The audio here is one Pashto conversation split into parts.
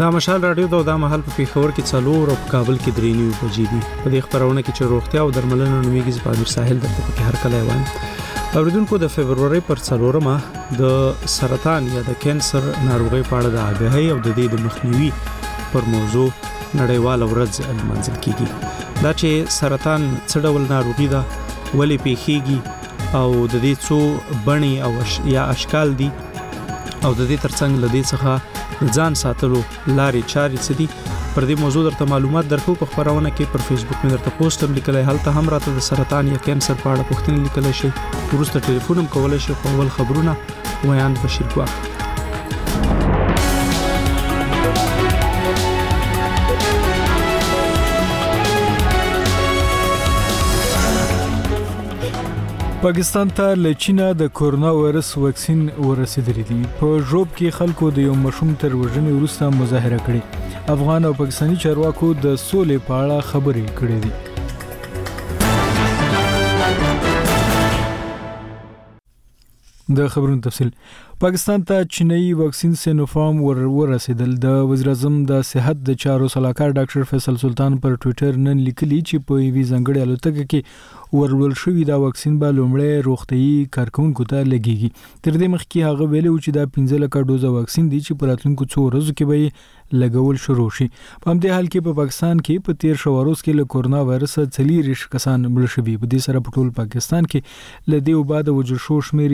دا مشال رادیو دا مهال په پیښور کې 4 او په کابل کې 3 بجې دي. په دې خبرونه کې چې روغتیا او درملنه نومیږي زبادر ساحل د په هر کله وان اوریدونکو د فبرवरी پر 4مه د سرطان یا د کانسر ناروغي په اړه د آگاهی او د دې د مخنیوي پر موضوع نړیواله ورځ لمانځل کیږي. دا چې سرطان څه ډول ناروغي ده، ولې پیښیږي او د دې څو بڼې او یا اشکال دي او د دې ترڅنګ لدې څخه ځان ساتلو لارې چارې څه دي، پر دې موضوع درته معلومات درکو. په خبرونه کې پر فیسبوک مې درته پوسټ هم لیکلی، هلته هم راته د سرطان یا کانسر په اړه پوښتنې لیکلی شي، وروسته ټلیفون هم کولی شي. خو اول خبرونه ویان بشیر ګواښ. پاکستان ته له چینا د کورونا وایرس واکسین ورسېدلی دی. په ژوب کې خلکو د یو مشوم تر وژنې وروسته مظاهره کړې. افغان او پاکستاني چارواکو د سولې په اړه خبرې کړې دي. د خبرونو تفصیل. پاکستان ته چینایي واکسین سینوفارم ورسېدل. د وزیر اعظم د صحت د چارو صلاحکار ډاکټر فیصل سلطان پر ټوئیټر نن لیکلي چې په یوې ځانګړې الوتکه کې ورول شوی دا واکسین به لومړی روغتیايي کارکونکو ته لګیږي. تر دې مخکې هغه ویلي چې دا 15 لکه ډوزه واکسین دی چې په راتلونکو 2 ورځو کې به لګول شروع شي. په همدې حال کې په پاکستان کې په 13 ورځو کې له کورونا وایرس 40 کسان مړ شوي. په دې سره په ټول پاکستان کې له دې وبا د وجل شو شمیر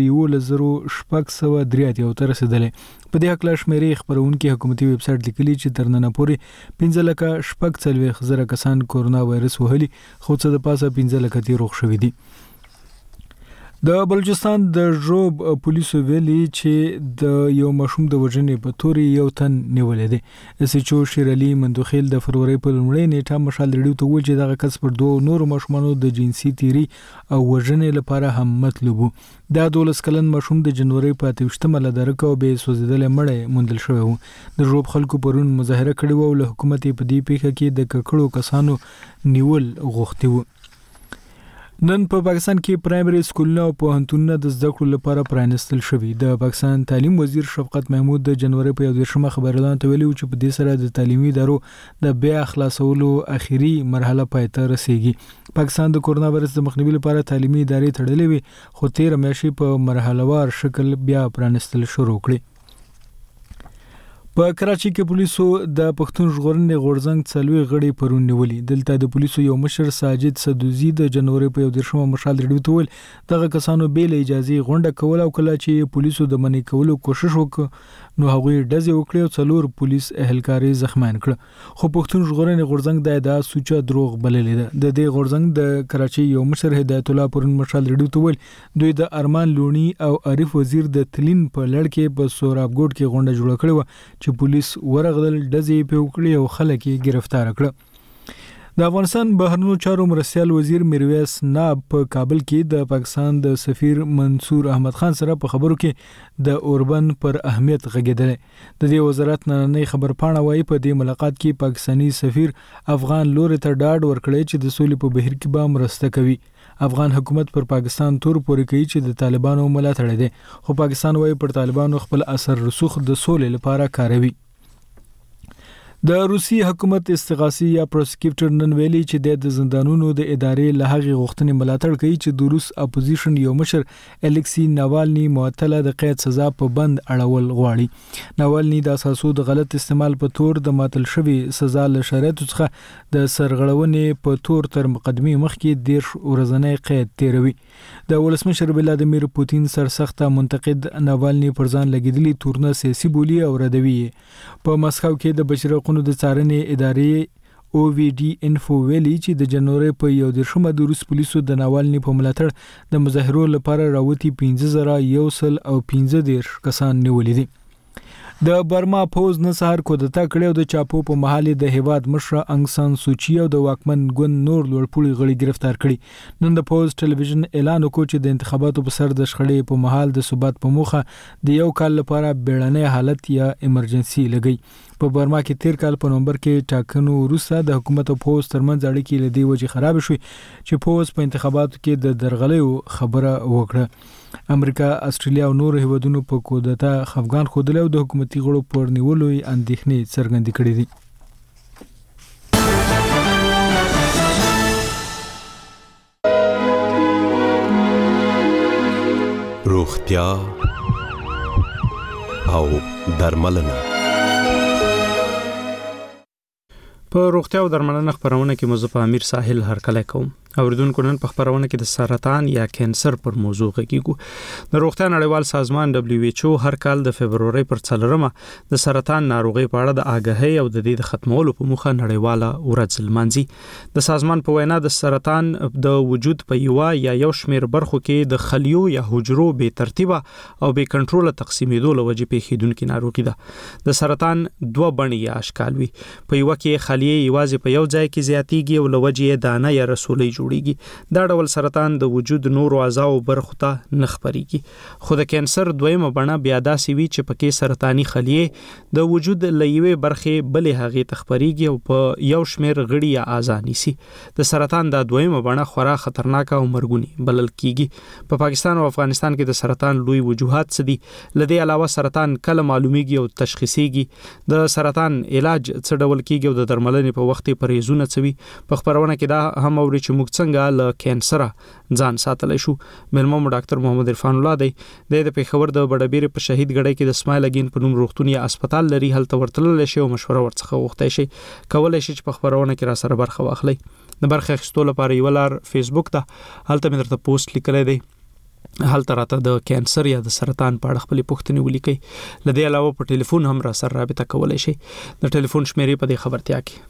1673 ته رسیدلې. په دې حق لا شمیرې خبرونکو حکومتي ویب سټ لیکلي چې تر نن پورې 15 لکه 40 کسان کورونا وایرس وهلي، خو څه د پاسه 15 لکه تیر روغ شوي دي. د بلوچستان د ژوب پولیسو ویلي چې د یو مشوم د وژنې په توري یو تن نیولې دي. اس ایچ او شیر علي مندوخیل د فروری په لومړۍ نیټه مشال ریډیو ته ویل چې دغه کس پر 2 نورو مشمانو د جنسي تیری او وژنې لپاره هم مطلوب. دا 12 کلن مشوم د جنوري په 28مه له درکه او به سوځیدل مړی موندل شوی و. د ژوب خلکو پرون مظاهره کړې و او له حکومت په دې پیښه کې د ککړو کسانو نیول غوښتي و. نن په پاکستان کې پرایمري سکولونه او پوهنتونونه د زده کړو لپاره پرانستل شوي. د پاکستان تعلیم وزیر شفقت محمود د جنوري په 21مه خبرلاندې ته ویلي چې په دې سره د تعلیمي ادارو د بیا خلاصولو اخیری مرحله پای ته رسیږي. پاکستان د کورونا وایرس د مخنیوي لپاره تعلیمي ادارې تړلې وي، خو 13 میاشتې په مرحلهوار شکل بیا پرانستل شروع کړي. په کراچي کې پولیسو د پښتون ژغورنې غورځنګ 4 غړي پرون نیولي. دلته د پولیسو یو مشر ساجد صدوزي د جنوري په 21مه مشال ریډیو ته ویل دغه کسانو بیل اجازه غونډه کول او کله چې پولیسو د منې کولو کوشش وکړ نو هغوی ډزې وکړې او 4 پولیس اهلکاري زخمیان کړ. خو پښتون ژغورنې غورځنګ د ادعا سوچه دروغ بللې ده. د دې غورځنګ د کراچي یو مشر هدایت الله پرون مشال ریډیو ته ویل دوی د ارمان لونی او عارف وزیر د تلین په لړ کې په سورابګوډ کې غونډه جوړه کړې و چې پولیس ورغدل، ډزې په وکړې او خلک یې گرفتار کړ. د افغانستان بهرنیو چارو مرستیال وزیر میرویس ناب په کابل کې د پاکستان د سفیر منصور احمد خان سره په خبرو کې د اوربن پر اهمیت غږېدل. د دې وزارت نننۍ خبرپاڼه وايي په دې ملاقات کې پاکستانی سفیر افغان لوري ته ډاډ ورکړی چې د سولې په بهیر کې به مرسته کوي. افغان حکومت پر پاکستان تور پورې کوي چې د طالبانو ملاتړ دی، خو پاکستان وايي پر طالبانو خپل اثر رسوخ د سولې لپاره کاروي. د روسي حکومت استغاثي یا پروسیکیوټر نن ویلي چې د زندانونو د ادارې له هغې غوښتنې ملاتړ کوي چې د روس اپوزیشن یو مشر الکسی ناوالني معطله د قید سزا په بند اړول غواړي. ناوالني د اساسو د غلط استعمال په تور د ماتل شوی سزا له شرایطو څخه د سرغړونې په تور تر مقدمې مخکې 10 ورځنی قید تیروي. د ولسمشر ولادیمیر پوتین سرسخته منتقد ناوالني پر ځان لګیدلی تورنه سیاسي بولی او ردوي. په مسکو کې د بشري حقوقو د څارنې ادارې او وی ډي انفو ویلي چې د جنوري په 21مه د روس پولیسو د ناوالني په ملاتړ د مظاهرو لپاره راوتی 15115 کسان نیولي دي. د برما پوز نه سهار کودتا کړی او د چاپو په محل د هیواد مشر انګ سان سوچي او د واکمن ګوند نور لوړپوړي غړي گرفتار کړي. نن د پوز ټلویزیون اعلان وکړ چې د انتخاباتو په سر د شخړې په محل د ثبات په موخه د یو کال لپاره بیړنی حالت یا ایمرجنسي لګی. په برما کې 13 کال په نومبر کې ټاکنو وروسته د حکومت او پوز ترمنځ اړیکې له دې وجې خراب شوې چې پوز په انتخاباتو کې د درغلیو خبره وکړه. امریکا، استرالیا او نور هیوادونو په کودتا خفګان خوده او د حکومتي غړو پر نیولو اندېښنې څرګندې کړې دي. روغتیا او درملنه. په روغتیا او درملنه خبرونه کې مزه په امیر ساحل هرکلی کوم. اوریدونکو نن په خبرونه کې د سرطان یا کینسر پر موضوع غږیږو. د روغتیا نړیوال سازمان WHO هر کال د فبرवरी پر 4مه د سرطان ناروغي په اړه د آګاهۍ او د دې د ختمولو په موخه نړیواله ورځ لمانځي. د سازمان په وینا د سرطان د وجود په یو شمیر برخو کې د خلیو یا حجرو بې ترتیبه او بې کنټروله تقسیمېدو له وجې پیښیدونکې ناروغي ده. د سرطان دوه بڼې یا اشکال وي. په یو کې خلیې یوازې په یو ځای کې زیاتېږي او له وجې دانه یا رسولې جوړیږي. دا ډول سرطان د وجود نورو اعضاء او برخو ته نه خپريږي. خو د کینسر دویمه بڼه بیا داسې وي چې پکې سرطاني خلیې د وجود له یوې برخې بلې هغې ته خپريږي او په یو شمیر غړي یا اعضاء نیسي. د سرطان د دویمه بڼه خورا خطرناک او مرګونی بلل کیږي. په پاکستان او افغانستان کې د سرطان لوی وجوهات څه دي؟ لدې علاوه سرطان کله معلومیږي او تشخیصيږي؟ د سرطان علاج څه ډول کیږي او د درملنې په وخت پرهیزونه څه وي؟ په خبرونه کې دا هم اوري چې موږ څنګه له کینسر ځان ساتلای شو. ملمو ډاکټر محمد عرفان الله دی د پیښور د بډبیر په شهید غړی کې د اسماعیل اگین په نوم روغتون یا هسپتال لري. هلته ورتلل شي او مشوره ورڅخه غوښتای شي. کولای شي چې په خبرونه کې را سره برخه واخلي. د برخه اخیستلو لپاره یو لار فیسبوک ته هلته مې درته پوسټ لیکلی دی. هلته راته د کینسر یا د سرطان په اړه خپلې پوښتنې ولیکئ. لدې علاوه په ټلیفون هم را سره رابطه کولای شي. د ټلیفون شمیرې په دې خبرتیا کې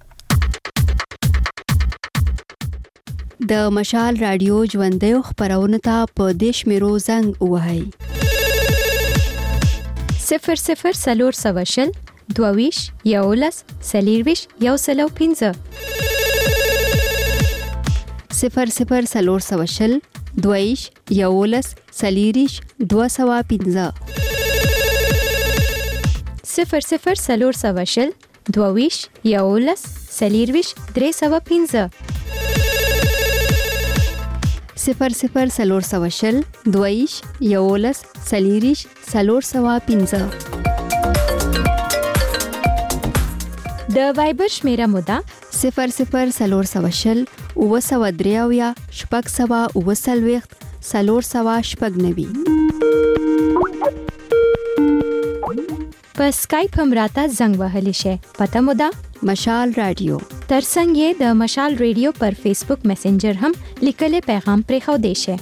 د مشال رادیو ژوندۍ خبرونه ته په دیش میرو زنګ وهاي 00 سلور سواشل دوویش یولس سلیرویش یوسلو 15 00 سلور سواشل دوویش یولس سلیریش 215 00 سلور سواشل دوویش یولس سلیرویش 315 00 سلور سواشل دویش یولس سلیریش سلور سوا 15 د وایبر شمیره مودا 00 سلور سواشل او سوا دریاویا شپږ سوا او سلويخت سلور سوا شپږ نوي. په سکایپ هم راته زنګ وهلی شي. پته مودا مشال رادیو. ترڅنګ یې د مشال رادیو پر فیسبوک میسنجر هم لیکلي پیغام پرې خو دی شي.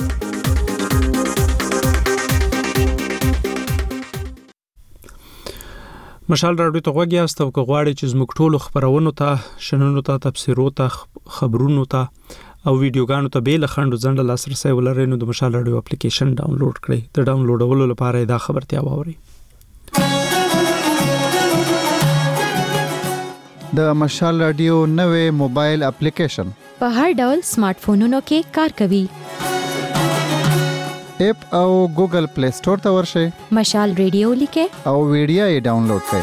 مشال رادیو ته غوږی است او غواړي چې زموږ ټولو خبرونو ته، شننو ته، تفسیرو ته، خبرونو ته او ویډیوګانو ته به لخند زنده لاسرسي ولرئ نو د مشال رادیو اپلیکیشن ډاونلوډ کړئ. د ډاونلوډولو لپاره دا خبرتیا واورئ. د مشال رادیو نوې موبایل اپلیکیشن په هر ډول سمارټ فونونو کې کار کوي. اپ او ګوګل پلی سٹور ته ورشئ. مشال رادیو لیکه او ویډیو یې ډاونلوډ کړئ.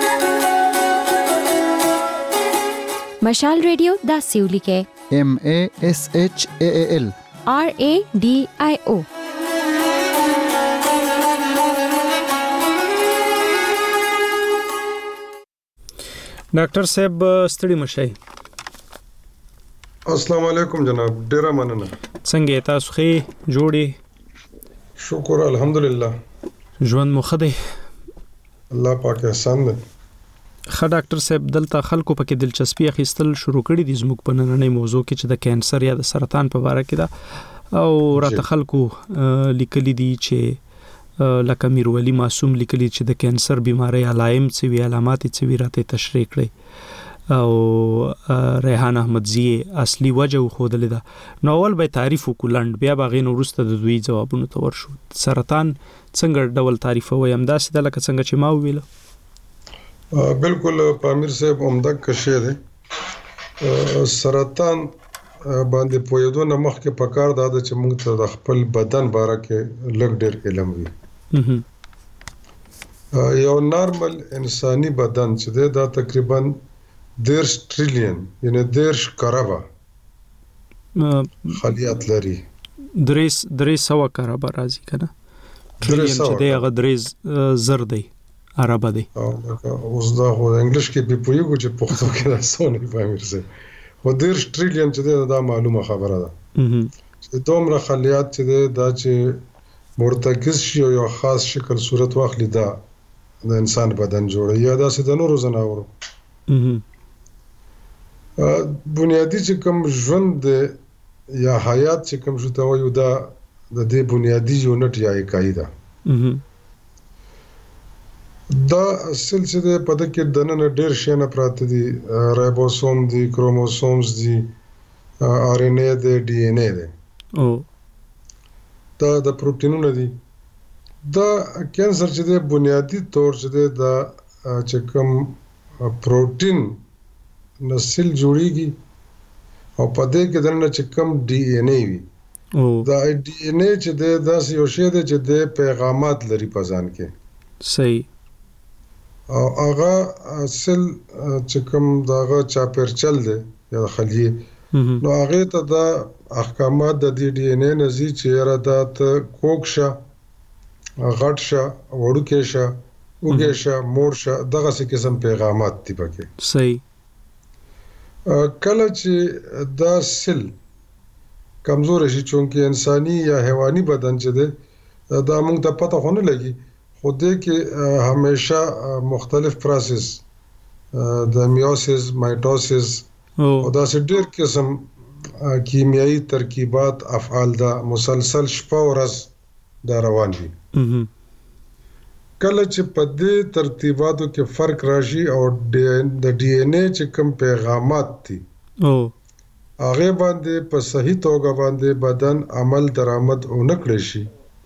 مشال رادیو دا سیو لیکه MASHAAL RADIO. ډاکټر صاحب ستړي مشئ. السلام علیکم جناب، ډیره مننه. څنګه تاسو ښه جوړی؟ شکر الحمدلله. ژوند مو ښه دی؟ الله پاک احسان دی. ښه ډاکټر صاحب دلته خلکو پکې دلچسپي اخیستل شروع کړي دي زموږ په نننۍ موضوع کې چې د کینسر یا د سرطان په اړه کې ده او راته خلکو لیکلي دي چې لکه میرولی معصوم لیکلي چې د کینسر بیماری علائم څه وی، علامات څه وی راته تشریح کړي او ریحان احمدزی اصلي وجه خودلې ده. نو اول به تعریف وکولند بیا باغین ورسته د دوی جوابونو ته ورشو. سرطان څنګه ډول تعریف وای همداسې د لکه څنګه چې ما ویل. بالکل پامیر صاحب عمده کشه ده. سرطان باندې پویدو نه مخکې پکار ده چې موږ ته د خپل بدن باره کې لږ ډېر علم وي. یو نارمل انساني بدن چې دا تقریبا 10 ټریلیون یعنی 10 کربه خلیات لري. 300 کرابه راځي کنه ټریلیون چې دی هغه 3 زر دی عربه دی اوس دا خو انګلیش کې په پویګو چې پښتو کې راځونه په مرسه خو 10 ټریلیون چې دا معلومه خبره ده چې دومره خلیات چې دا چې مرتکز شي او یو خاص شکل صورت واخلي دا د انسان بدن جوړي یا دا سید نورو زناورو بنیادی چې کوم ژوند یا حیات چې کوم شو ته وایو دا د دې بنیادی یونټ یا اکای ده دا سلسله په دې کې دنه ډېر شي نه پراته دي رایبوسوم دي کروموسومز دي آر ان اے دي ډي ان اے دي او دا د پروتینونو دي دا کینسر چې د بنیادی طور چې دا چې کوم پروتین نسل جوړیږي او په دې کې دنه چې کوم ډي ان اے وي دا ډي ان اے چې دا یو شی دی چې د پیغامات لري په ځان کې صحیح او هغه اصل چې کوم داغه چاپرچل دی یا خلیه نو هغه ته د احکامات د ډي ان اے نزي چې را د کوکشه غټشه وړوکېشه وګېشه مورشه دغه څه قسم پیغامات دي پکې صحیح کله چې دا سل کمزور شي چونکه انساني یا حیواني بدن چې دی دا موږ ته پته خو نه لګي خو دې کې همیشه مختلف پروسس د میوسیس مایټوسیس او دا څه ډېر قسم کیمیاوي ترکیبات افعال دا مسلسل شپه ورځ دا روان دي کله چې په دې ترتیباتو کې فرق راشي او د ډي ان اے چې کوم پیغامات دي هغه باندې په صحیح توګه باندې بدن عمل درآمد اونکړي شي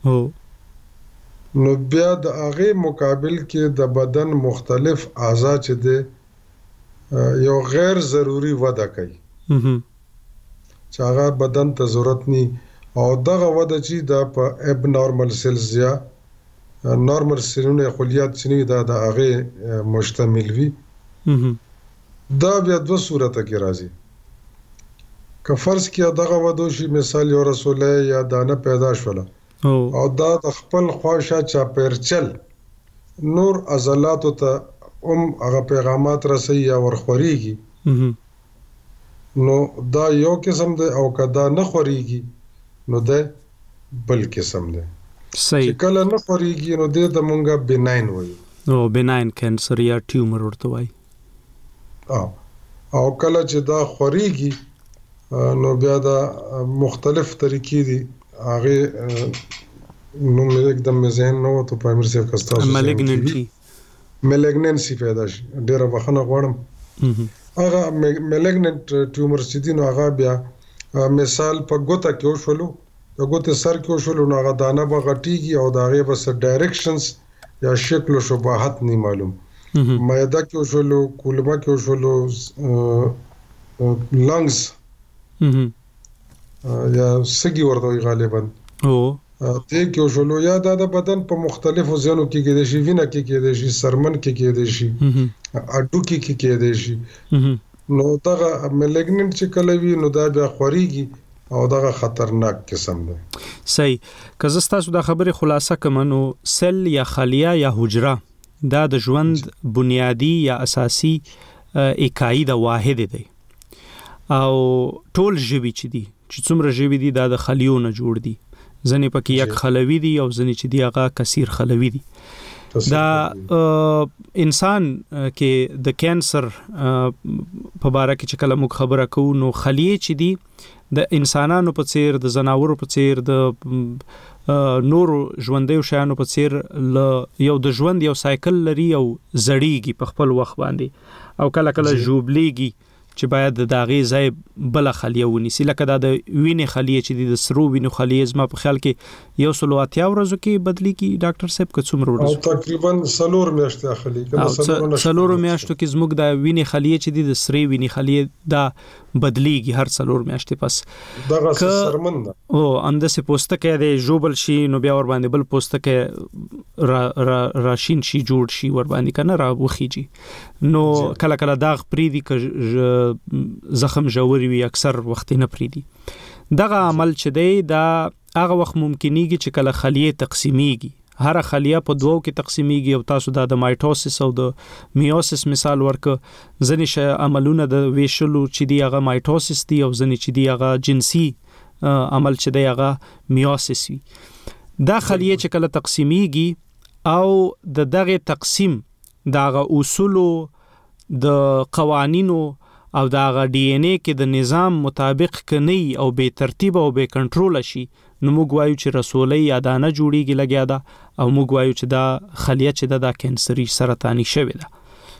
نو بیا د هغه مقابل کې د بدن مختلف اعضاء چې دي یو غیر ضروری وده کوي چې هغه بدن ته ضرورت ني او دغه وده چې دا په اب نارمل سیلز یا نارمل سیلونه خلیات چې دا د هغه مشتمل وي دا بیا دوه صورته کې راځي که فرض کې دغه وده شي مثال یو رسوله یا دانه پیدا شوله او دا د خپل خواشه چا پرچل نور عضلات ته هغه پیغامات رسي یا ورخوريږي نو دا یو قسم دی او کدا نه خوريږي نو دا بل قسم دی صحیح کله نه خوريږي نو د مونږه بناین وایي او بناین کینسر یا ټیومر ورته وایي او کله چې دا خوريږي نو بیا دا مختلف طریقې دي هغه نو مې एकदम ذهن نو ته پرایمری سیف کستا ملیګننسي پیدا شي ډیره وخنه غواړم هغه ملیګننت ټیومر چې دي نو هغه بیا مثال په ګوته کې وشولو د ګوته سر کې وشولو نو هغه دانه به غټيږي او دا غي بس ډایرکشنز یا شکل او شباهت نه معلوم مایده کې وشولو کولمه کې وشولو لنګز یا سګي ورته غالبا ته کې وشولو یا د بدن په مختلفو ځایونو کې کېدې شي وینه کې کېدې شي سرمن کې کېدې شي اډو کې کېدې شي نو دا ملیګننت چې کله وی نو دا بیا خوريږي او دا خطرناک قسم ده صحیح که زستا سو د خبره خلاصه کوم نو سل یا خلیه یا حجره دا د ژوند بنیادی یا اساسی اکای د واحد دی او ټول ژوي چې دي چې څومره ژوي دي دا د خلیو نه جوړ دي ځنې پکې یک خلوي دي او ځنې چې دی هغه کثیر خلوي دي دا انسان کې د کینسر په اړه کې چې کله موږ خبره کوو نو خلیه چې دي د انسانانو په څیر د زناورو په څیر د نورو ژوندیو شیانو په څیر یو د ژوند یو سایکل لري او زړیږي په خپل وخت باندې او کله کله جوبلیږي چې باید د داغي ځای بل خلیه ونیسي لکه دا د وینې خلیه چې د سرو وینو خلیه زما په خیال کې یو سلو اتیا ورځو کې بدلی کی ډاکټر صاحب که څومره ورځو او تقریبا سلور میاشتې اخلي سلور میاشتو کې زموږ د وینې خلیه چې د سرې وینې خلیه دا بدلیږي هر 4 میاشتې پس دغه سرمن ده او اندسه پوستکه د جوبل شي نو بیا ور باندې بل پوستکه راشین شي جوړ شي ور باندې کنه را وخیږي نو کله کله داغ پریدي ک زخم جوړي وي اکثر وخت نه پریدي دغه عمل چې دی دا هغه وخت ممکنيږي چې کله خلیه تقسیمیږي هر خلیه په دوو کې تقسیمیږي او تاسو د مایټوسس او د میوسس مثال ورک ځنې عملونه د ویشلو چې دی هغه مایټوسس دی او ځنې چې دی هغه جنسي عمل چې دی هغه میوسس وي دا خلیه چې کله تقسیمیږي او دغه تقسیم دغه اصول د قوانینو او دغه ډي ان اي کې د نظام مطابق کني او به ترتیب او به کنټرول شي نو موږ وایو چې رسولي یا دانه جوړیږي لګیا ده او موږ وایو چې دا خلیه چې د کانسري سرطاني شوی ده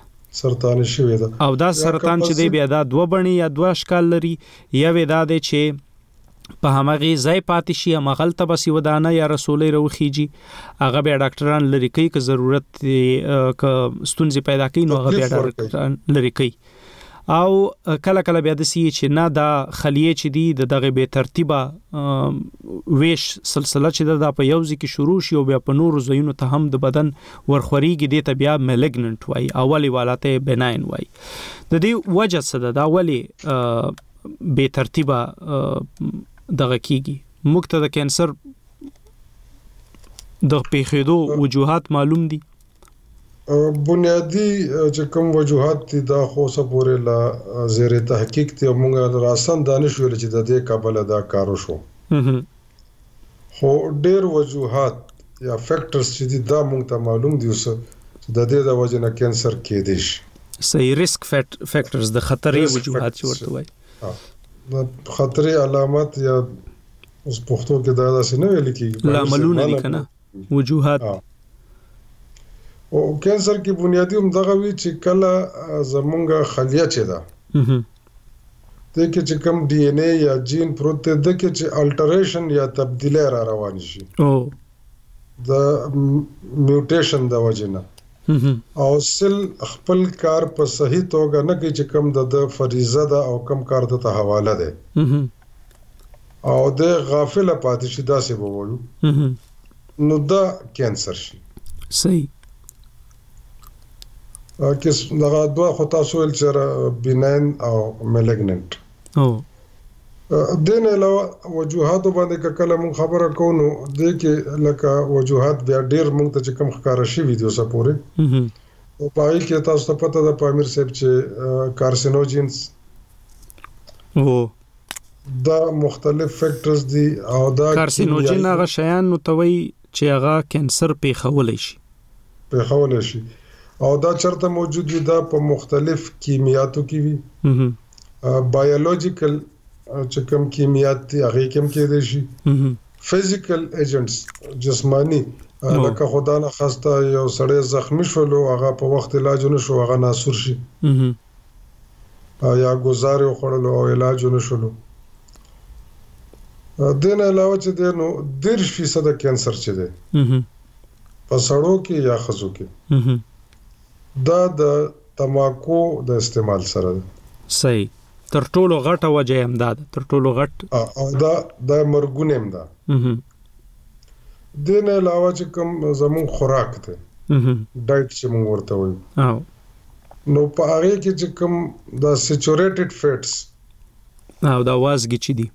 او دا سرطان چې دی بیا دا دوه بڼې یا دوه اشکال لري یا ودا دی چې په همغه ځای پاتې شي مغلطه بس ودانه یا رسولي روخیږي هغه بیا ډاکټران لري کوي که ضرورت ک ستونزې پیدا کوي نو هغه بیا ډاکټران لري کوي او کله کله بیا د سی چې نه دا خلیه چې دی دغه به ترتیبه ویش سلسله چې دا په یوځ کې شروع شي او بیا په نور زینو ته هم د بدن ورخوريږي د ته بیا مالګننت وای اولی والاته بناین وای د دې وجه څه ده دا اولی به ترتیبه دغه کیږي مخته د کانسر د پیښېدو وجوهات معلوم دي بنیادی چې کوم وجوهات دي دا خو څه پورې لا زیر تحقیق ته موږ راسن دانش ویل چې د دې قابل ادا کارو شو خو ډېر وجوهات یا فیکټرز چې دا موږ ته معلوم دي چې د دې د وجه نه کانسر کېدی شي صحیح ریسک فیکټرز د خطرې وجوهات چې ورته وایي د خطرې علامات یا اوس پښتو کې دا داسې نه ویل کېږي لاملونه دي کنه وجوهات او کانسر کې بنیادی هم دغه وی چې کله زمونږه خلیه چې ده د کې چې کوم ډي ان اي یا جین پروت ده کې چې الټریشن یا تبدیلی را روان شي او د میوټیشن د وجنه او سل خپل کار په صحیح توګه نه کوي چې کوم د فریضه ده او کوم کار ته حواله ده او د غافل پاتې شي دا څه وایو نو دا کانسر شي صحیح کس دغه دوه خو تاسو ول چې بیناین او مالګننت او دین علاوه وجوهات باندې کله مون خبره کوو د کې لکه وجوهات بیا ډیر مونږ ته چې کوم ښکارا شي ویډیو سپورې او پای کې تاسو ته پته ده پامیر صاحب چې کارسینوجینز او دا مختلف فیکټرز دي او دا کارسینوجین هغه شیان نو توي چې هغه کانسر پیښول شي او دا چرته موجود وي دا په مختلف کیمیاتو کې وي بایولوژیکل چې کوم کیمیات دي هغه کوم کې دي شي فزیکل ایجنټس جسمانی لکه خدا نه خسته یو سړی زخمی شول او هغه په وخت علاج نه شو هغه ناسور شي یا گزارې وخړل او علاج نه شول دین علاوه چې دینو 10% کانسر چې دی په سړو کې یا خزو کې دا د تماکو د استعمال سره صحیح تر ټولو غټه وجه هم ده تر ټولو غټ او دا مرګونه هم ده دین علاوه چې کوم زمون خوراک ته ډایټ چې موږ ورته وایو نو په هغه کې چې کوم دا سیچوریټډ فیټس او دا وازګي چې دي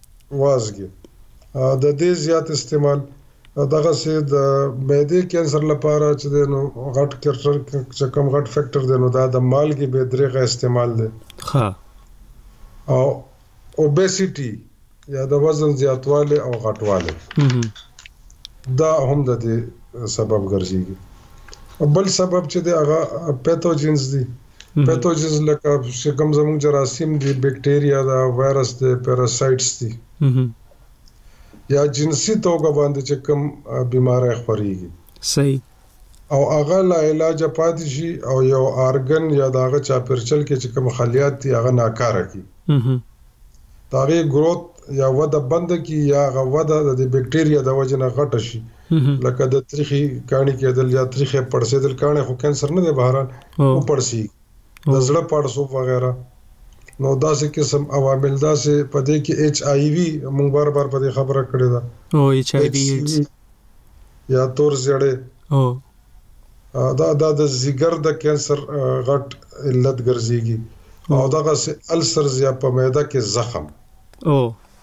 د دې زیات استعمال دغه سي د معدې کانسر لپاره چې نو غټ کیرټر چې کوم غټ فیکټر دی نو دا د مالګي به درېغه استعمال دی ها او اوبیسيټي یا د وزن زیاتواله او غټواله دا هم د دې سبب ګرځي بل سبب چې دی هغه پیتوجنز دي پیتوجنز لکه چې کوم زموږ جراثیم دي بکټیریا دا وایرس دي پیراسایټس دي یا جنسي توګه باندې چې کوم بیماری خوريږي صحیح او هغه لا علاج پاتې شي او یو ارګن یا داغه چاپرچل کې چې کوم خلیات دي هغه ناکاره کی داغه گروث یا وده بند کی یا هغه وده د بکټیریا د وجه نه غټ شي لکه د تریخي کانی کېدل یا تریخه پړسېدل کانه خو کانسر نه دی بهران او پړسي د زړه پړسو وغیرہ نو داسې قسم عوامل داسې پدې کې ایچ آی وی موږ بار پدې خبره کړې ده او ایچ آی وی یا تور زیړې او دا د زیګر د کینسر غټ علت ګرځيږي او دغه السرز یا په معده کې زخم او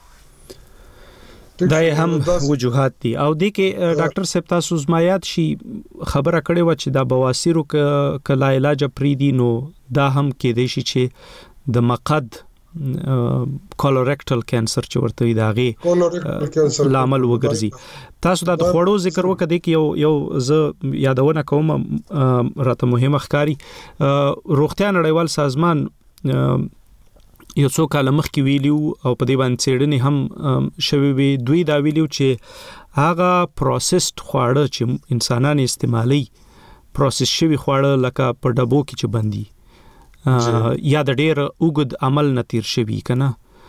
دا هم وجوهات دي او د کې ډاکټر صاحب تاسو زمایات شي خبره کړې و چې دا بواسیرو کله علاج پری دي نو دا هم کې دی چې د مقعد کولوریکټل کانسر چې ورته وي داغه لامل وګرځي تاسو دا خوړو ذکر وکړئ کې یو ز یادونه کوم راته مهمه ښکاری روغتیا نړیوال سازمان یو څو کال مخکې ویلیو او په دې باندې څېړنې هم شوي وي دوی دا ویلیو چې هغه پروسسډ خواړه چې انسانان استعمالي پروسس شوي خواړه لکه په ډبو کې چې بندي یا د ډېر اوږد عمل نتیر شوي کنه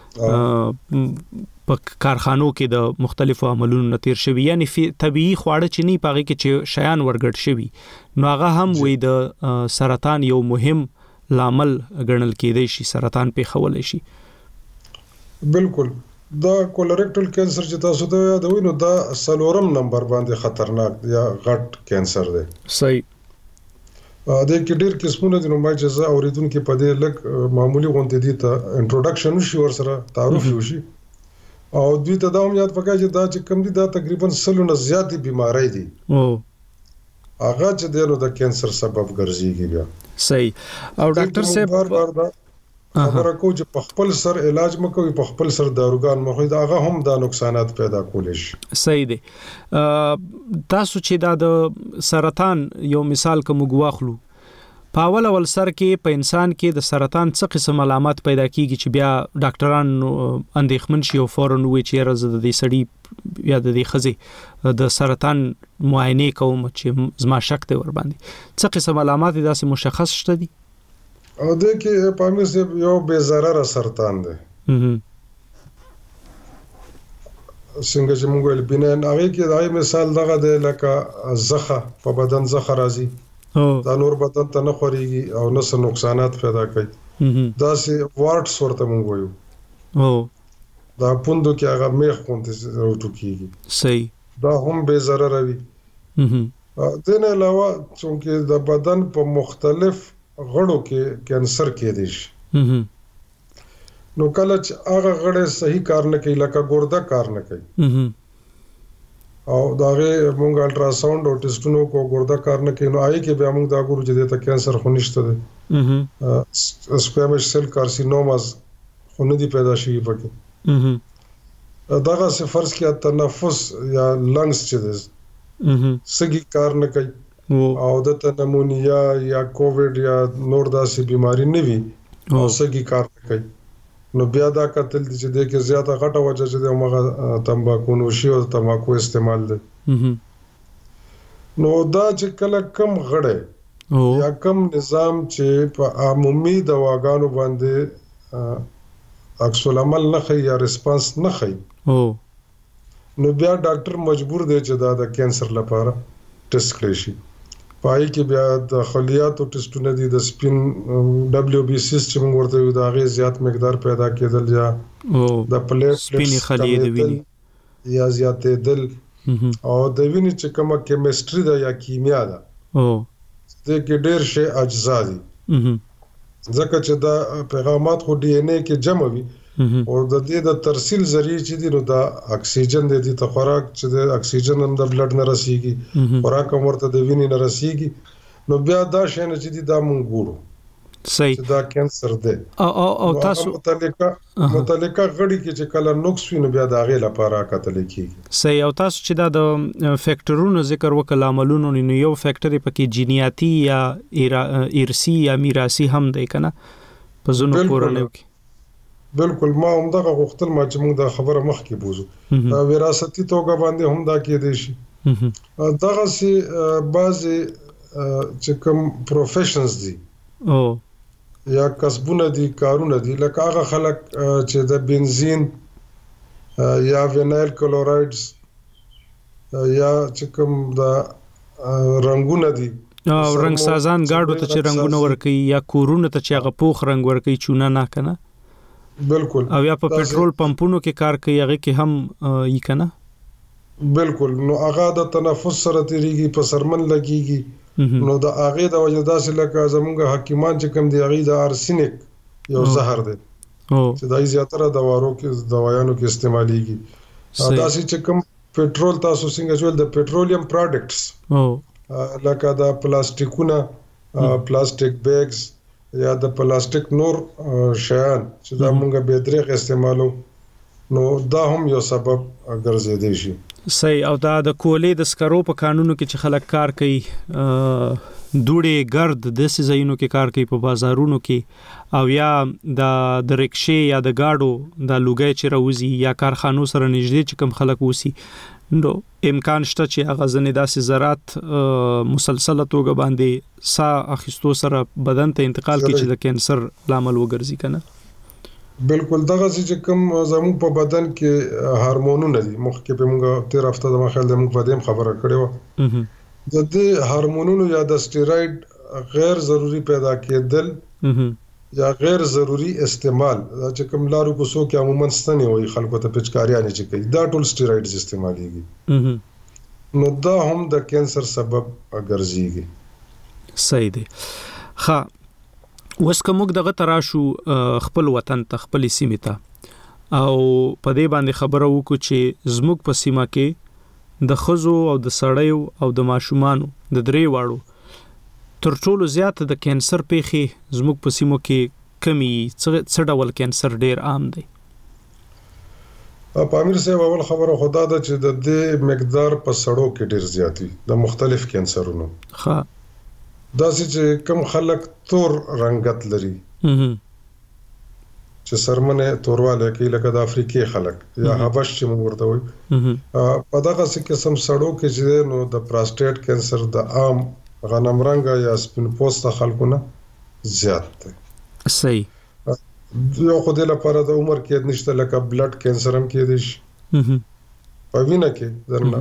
په کارخانو کې د مختلفو عملونو نتیر شوي یعنی طبيعي خواړه چې نه پاږي کې چې شیان ورګډ شوي نو هغه هم وې د سرطان یو مهم لامل ګڼل کېدای شي سرطان په خولې شي بالکل دا کولوریکټل کانسر چې تاسو ته یادوي نو دا سلورم نمبر باندې خطرناک یا غټ کانسر دی صحیح د کې ډېر قسمونه دي نو ما چې زه اوریدونکو په دې لک معمولی غونډې دي ته انټروډکشن شي ور سره تعارف وشي او دوی ته دا هم یاد پکای چې دا چې کم دي دا تقریبا سلونه زیاتې بیماری دي او هغه چې دنو د کانسر سبب ګرځيږي بیا صحیح او ډاکټر صاحب خبره کو چې په خپل سر علاج مکوې په خپل سر داروګان مخې دا هغه هم د نقصانات پیدا کولې شي صحیح دی تاسو چې دا د سرطان یو مثال کوم غواخلو په اول سر کې په انسان کې د سرطان څه قسم علامات پیدا کیږي چې بیا ډاکټران اندېښمن شي او فورن وی چې راز د دې سړي یا د دې خزي د سرطان معاینه کوم چې زما شک ته ور باندې څه قسم علامات داسې مشخص شته دي او د کې په مې یو بے ضرر سرطان دی څنګه چې موږ ویل بنان هغه کې دای مثال دغه د لکه زخه په بدن زخه راځي دا نور بدن ته نه خوريږي او نه څه نقصانات پیدا کوي دا سي وارټس ورته موږ وایو دا پوندو کې هغه میخ غونډه راوټو کیږي صحیح دا هم بے ضرر وي دنه علاوه چې د بدن په مختلف غړو کې کانسر کېدی شي نو کله چې هغه غړي صحیح کار نه کوي لکه ګرده کار نه کوي او داغه مونږ الټراساوند او ټیسټونو کو ګرده کار نه کوي نو آی کې بیا مونږ دا ګورو چې ته کانسر خو نشته ده سکوامش سیل کارسینوماز خو نه دی پیدا شي پکې داغه فرض کې تنفس یا لنګز چې ده سګي کار نه کوي او د نمونیا یا کووډ یا نور داسې بیماری نه وي او سګي کار نه کوي نو بیا دا قتل چې د کې زیاته غټه وجه چې د مغه تمباکو نوشي او تمباکو استعمال ده نو دا چې کله کم غړې یا کم نظام چې په عمومي دواګانو باندې عکس العمل نه خي یا ریسپانس نه خي نو بیا ډاکټر مجبور دی چې دا د کانسر لپاره ټیسټ کړي شي پای کې بیا د خلیاتو ټیسټونه دي د سپین دبليو بي سي چې موږ ورته د هغه زیات مقدار پیدا کېدل یا د پلیټ سپین خلیې د ویني یا زیاتې دل او د ویني چې کومه کیمستري ده یا کیمیا ده د کې ډېر شی اجزا دي ځکه چې دا پیغامات خو ډي ان اے کې جمع وي او د دې د ترسیل ذریعہ چې دي نو دا اکسیجن د دې ته خوراک چې د اکسیجن هم د بلډ نه رسیږي خوراک هم ورته د وینې نه رسیږي نو بیا دا شی نه چې دا مونږ ګورو صحیح دا کانسر دی او تاسو متعلقه غړي کې چې کله نقص وي نو بیا دا غي لپاره کتل کیږي صحیح او تاسو چې دا د فیکټورونو ذکر وکړ عملونو نو یو فیکټر پکې جینیاتی یا ارسی یا میراثي هم دی کنه په زونو کورنیو کې بالکل ما هم دا غوښتل ما چې موږ دا خبره مخ کې بوزو وراثتي توګه باندې هم دا کې دي شي دغه سي بعضي چې کوم پروفیشنز دي یا کسبونه دي کارونه دي لکه هغه خلک چې د بنزین یا وینایل کلورایډز یا چې کوم د رنگونه دي رنگ سازان گاډو ته چې رنگونه ورکي یا کورونه ته چې هغه پوخ رنگ ورکي چونه نه کنه بالکل او یا په پټرول پمپونو کې کار کوي هغه کې هم یې کنه بالکل نو هغه د تنفس سره تیریږي په سرمن لګيږي نو د هغه د وجه داسې لکه زمونږ حکیمان چې کوم دی هغه د ارسنیک یو زهر دی چې دای زیاتره دوايانو کې استعماليږي داسې چې کوم پټرول تاسو څنګه جوړ د پټرولیم پروډکټس لکه د پلاستیکونه پلاستیک بیگز یا د پلاستیک نور شیان چې دا مونږه به درې استعمالو نو دا هم یو سبب ګرځیدي شي صحیح او دا د کولې د سکرو په قانونو کې چې خلک کار کوي دوړې ګرد د سيزونو کې کار کوي په بازارونو کې او یا د رکشې یا د گاډو د لوګي چې راوځي یا کارخانو سره نږدې چې کم خلک وسی نو امکان شته چې هغه ځنې داسې زراعت مسلسله توګه باندې سا اخیستو سره بدن ته انتقال کوي چې د کینسر لامل وګرځي کنه بالکل دغه چې کوم زموږ په بدن کې هورمونونه دي مخکې په موږ 13 هفته د مخال د موږ په دې خبره کړې و د دې هورمونونو یا د سټیروید غیر ضروری پیدا کېدل یا غیر ضروری استعمال چې کوم لارو کو سو کې عموما ستنه وي خلکو ته پچکاریانه چې کوي دا ټول سټیرویډز استعماليږي نو دا هم د کینسر سبب ګرځيږي صحیح دی ها اوس کومګ دغه تراشو خپل وطن ته خپل سیمه ته او په دې باندې خبره وکړو چې زموږ په سیمه کې د خزو او د سړیو او د ماشومانو د درې واړو تر ټولو زیات د کینسر پیخي زموږ په سیمو کې کمی څه ډول کینسر ډیر عام دی پامیر صاحب اول خبره خدا ده چې د دې مقدار په سړو کې ډیر زیاتی د مختلف کینسرونو ها دا چې کم خلک تور رنگت لري چې سرمنه تورواله کې لکه د افریقي خلک یا حبش چې موږ ورته وایو په دغه قسم سړو کې چې نو د پروستات کینسر د عام غنم رنګ یا سپین پوسټ خلکو نه زیات دی صحیح یو خو د لپاره د عمر کې نشته لکه بلډ کینسر هم کې دي په وینه کې درنه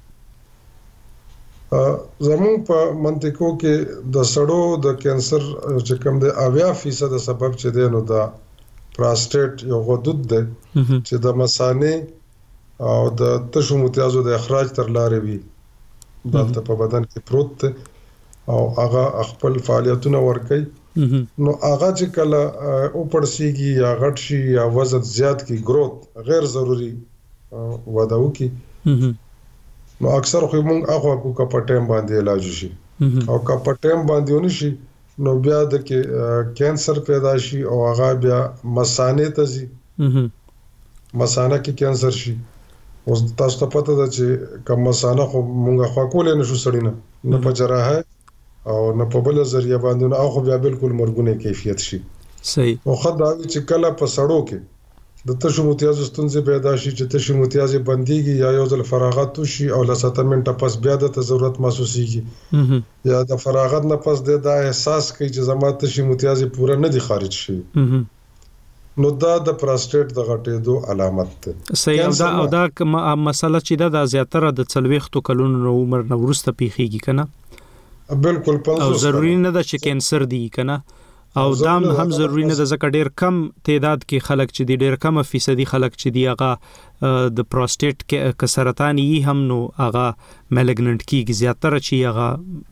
زمون په منطقو کې د سړو د کینسر چې کوم د 80% سبب چې دی نو دا پروستات یو غدود دی چې د مثانه او د تشو متیازو د اخراج تر لارې وي دلته په بدن کې پروت دی او هغه خپل فعالیتونه ورکوي نو هغه چې کله او پړسیږي یا غټ شي یا وزن زیات کی گروث غیر ضروری وده وکي نو اکثر خو موږ هغه کو کپټیم باندې علاج شي او کپټیم باندې ونشي نو بیا د کینسر پیدا شي او هغه بیا مثانه ته ځي مثانه کې کینسر شي اوس تاسو ته پته ده چې کوم مثانه خو موږ خو کولې نشو سړینه نه په جراحه او نه په بل ذریعہ باندې نه خو بیا بالکل مرګونه کیفیت شي صحیح او خدای چې کله په سړو کې د تشو متیازو ستونزې پیدا شي چې تشو متیازې بنديږي یا یو ځل فراغت وشي او ل 7 منټه پس بیا د ضرورت محسوسيږي یا د فراغت نه پس د احساس کوي چې زما تشو متیازې پوره نه دي خارج شي نو دا د پروستات د غټېدو علامت ده صحیح او دا مسله چې دا زیاتره د 40 کلونو عمر نه ورسته پیخيږي کنه بالکل او ضروری نه ده چې کینسر دی کنه او دام هم ضروری نه ده ځکه ډیر کم تعداد کې خلک چې دی ډیر کم فیصدي خلک چې دی هغه د پروستات کې سرطان یې هم نو هغه مالګننت کیږي زیاتره چې هغه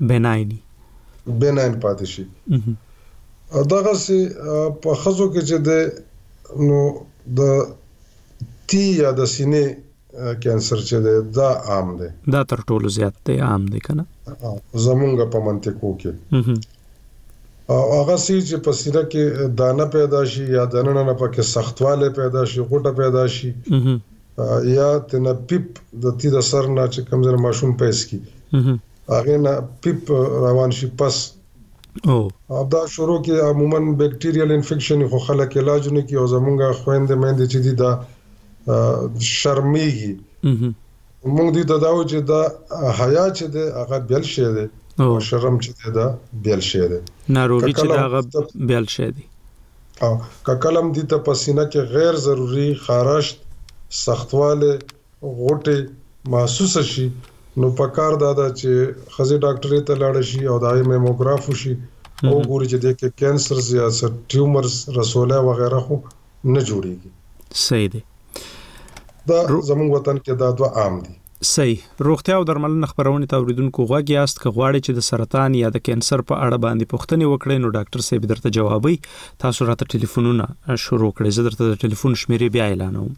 بناین پاتې شي دغه سي په خزو کې چې د نو د تی یا د سینې کینسر چې دا عام دی دا تر ټولو زیات دی عام دی کنه زمونږ په منطقو کې او هغه سي چې په سینه کې دانه پیدا شي یا دانه نه پکې سختواله پیدا شي غوټه پیدا شي یا تنه پیپ د تی د سر نه چې کمزور ماشوم پېس کی هغه نه پیپ روان شي پس او دا شروع کې عموما بیکټیریل انفیکشن خو خلک علاج نه کوي او زمونږ خويندې مېندې چې دي دا شرمېږي موږ دې ته دا و چې دا حیا چې ده هغه بل شي ده او شرم چې ده بل شي ده ناروغي چې دا هغه بل شي دي او کلم دې ته پسینه کې غیر ضروری خارش سختواله غوټه محسوس شي نو پکار دادا چې خزي ډاکټر ته لاړ شي او دای میموګراف شي او ګوري چې د کینسر یا ټیومرز رسوله وغیرہ خو نه جوړیږي. صحیح دی. دا زموږ وطن کې دا دوه عام دي. صحیح. روغتیا او درملنه خبرونه توریدونکو غواګي است که غواړي چې د سرطان یا د کانسر په اړه باندې پوښتنه وکړي نو ډاکټر صاحب درته جوابي. تاسو راته ټلیفونونه شروع کړئ. زه درته د ټلیفون شمیرې بیا اعلانوم.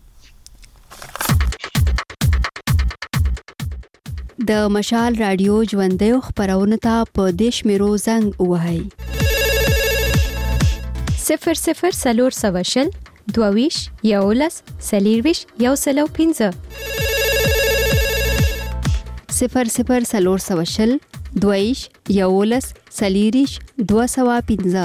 د مشال رادیو ژوندۍ خبرونه ته په دیش میرو زنګ وهاي 00 سلور سواشل دوویش یولس سلیرویش یوسلو 15 00 سلور سواشل دوویش یولس سلیریش 215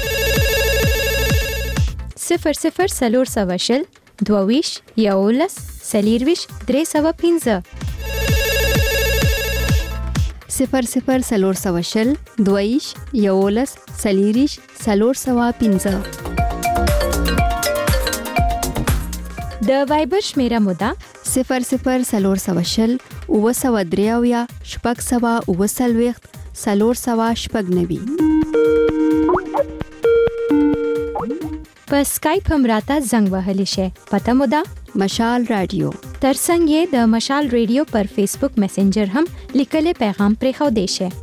00 سلور سواشل دوویش یولس سلیرویش 315 00 سلور سواشل دویش یولس سلیریش سلور سوا 15 د وایبر شمیره مودا 00 سلور سواشل او سوا دریاویا شپږ سوا او سلويخت سلور سوا شپږ نوي. په سکایپ هم راته زنګ وهلی شي. پته مودا مشال رادیو. ترڅنګ یې د مشال رادیو پر فیسبوک میسنجر هم لیکلي پیغام پرې خو دی شي.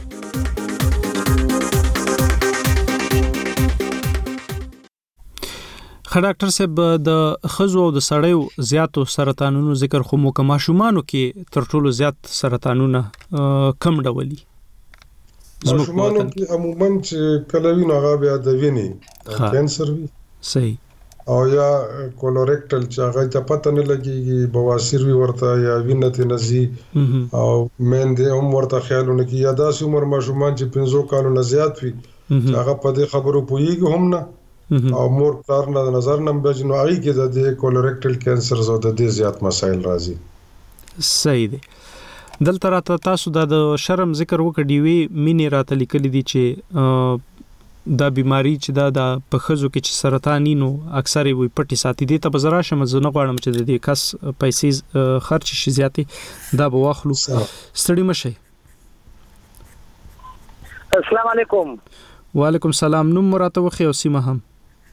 ډاکټر صاحب د خزو او د سړیو زیاتو سرطانونو ذکر خو مو کما شومانو کې تر ټولو زیات سرطانونه کم ډولي. شومانو کې عموما چې کلوي ناغه بیا د وینې کانسر وي. صحیح. او یا کولوریکټل چې هغه ته پته نه لګيږي بواسیر وی ورته یا وینه ته نزي او مین دې هم ورته خیالونه کې یا داسې عمر ماشومان چې 15 کالو نه زیات وي هغه په دې خبرو پويږي هم نه او مور کار نه نظر نه بجنو هغه کې د دې کولوریکټل کانسر زو د دې زیات مسایل راځي. صحیح دی. دلته راته تاسو د شرم ذکر وکړی وی مینې راته لیکلي دي چې دا بیماری چې دا په خزو کې چې سرطاني نو اکثر وي پټي ساتي دي ته بزرا شمه زه نه غواړم چې د دې کس پیسې خرچ شي زیاتې دا به واخلو. ستړي مشي. السلام علیکم. وعلیکم السلام. نوم مراته وخی او سیمه هم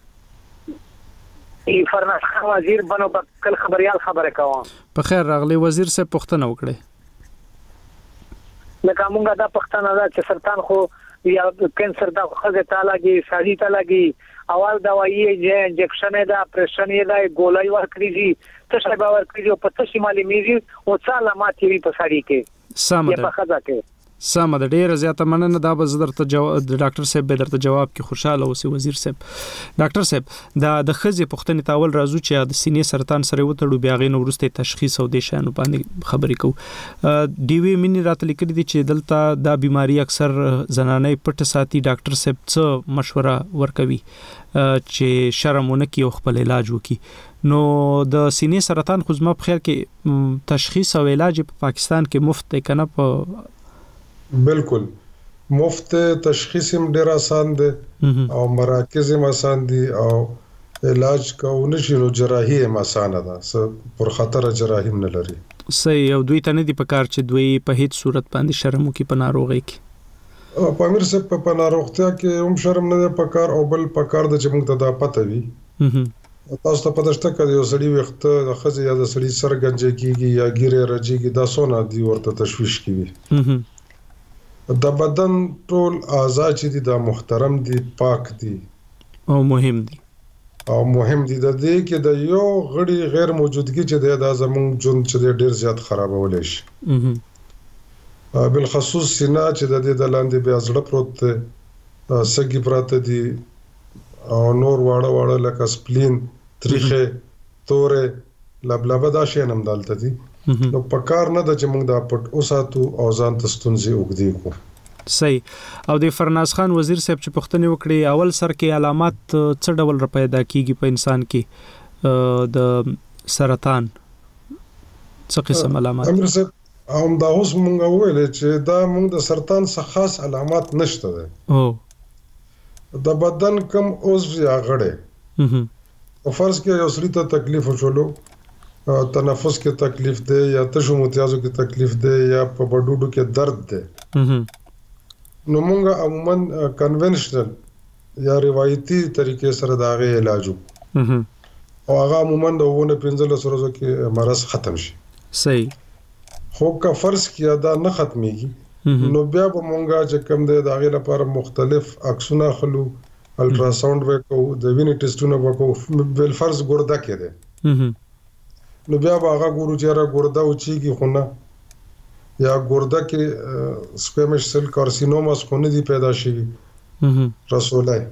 فرناس خان وزیر بنو کل خبريال خبره کوم. په خیر راغلی وزیر صاحب پښتنه وکړي. لکه مونږه دا پښتنه دا چې سرطان خو یا کانسر دا خزه تعالی ساجي تعالی اول دوايي انجکشن دا اپریشن دا ګولای ورکړي ته شبا ورکړي او پته شمالي میږي او څاله ماتي وي په سړی کې سم ده په خزه کې سم ده. ډیره زیاته مننه. دا به درته جواب ډاکټر صاحب به درته جواب کې خوشاله اوسې وزیر صاحب. ډاکټر صاحب دا د خزې پښتنې تاول راځو چې د سینې سرطان سره وتړو بیا غي نو ورسته تشخیص او د شانو باندې خبرې کوو. ډي وی مینی راته لیکلي دي چې دلته دا بیماری اکثر زنانې پټ ساتي. ډاکټر صاحب څه مشوره ورکوي چې شرمونه کې او خپل علاج وکي؟ نو د سینې سرطان خو زما په خیال کې تشخیص او علاج په پاکستان کې مفت دی کنه؟ په بالکل مفت تشخیص هم ډیر آسان دی او مراکز هم آسان دي او علاج کوونه شي نو جراحي هم آسان ده. څه پر خطر جراحي نه لري. صحیح. او دوی ته نه دي په کار چې دوی په هیڅ صورت باندې شرم وکي په ناروغي کې. په امیر صاحب په ناروغتیا کې هم شرم نه ده په کار او بل په کار د چې موږ ته دا پته وي. تاسو ته پته شته کله یو سړی وخت د خزې یا د سړی سر گنجې کیږي یا ګیره راځي دا سونه دی ورته تشویش کوي. د بدن ټول اعضاء چې دي دا محترم دي پاک دي او مهم دي د دې کې د یو غړي غیر موجودګي چې د زمونږ جون چې ډیر زیات خرابول شي. بالخصوص سینا چې د دې د لاندې بیا زړه پروت دی سګي پراته دي او نور واړه لکه سپلین تریخه تورې لبلبه دا شي نم دالته دي. نو پکار نه د چې موږ دا پټ اوساتو او ځان تستونځي وګدي کو. صحیح. او د فرناس خان وزیر صاحب چې پښتنه وکړي اول سر کې علامات څه ډول پیدا کیږي په انسان کې د سرطان څه قسم علامات؟ امر صاحب هم دا اوس موږ ویل چې دا موږ د سرطان څخه خاص علامات نشته ده. د بدن کم اوس یا غړې او فرض کې یو سړی ته تکلیف وشولو تنفس کې تکلیف ده یا تشو متیازو کې تکلیف ده یا په بډوډو کې درد ده نو موږ عموما کنونشنل یا روایتي طریقې سره دا غي علاج او هغه عموما د 15 ورځو کې مرض ختم شي. صحیح. خو که فرض کیا دا نه ختميږي نو بیا به مونږه چې کوم د هغه لپاره مختلف عکسونه خلو، الټراساوند وکړو، د وینې ټیسټونه وکړو، بل فرض ګرده کې ده. نو بیا به هغه ګورو چې را ګرده او چیږي خو نه، یا ګرده کې سکویمش سیل کارسینوماس خو نه دي پیدا شوي رسولای.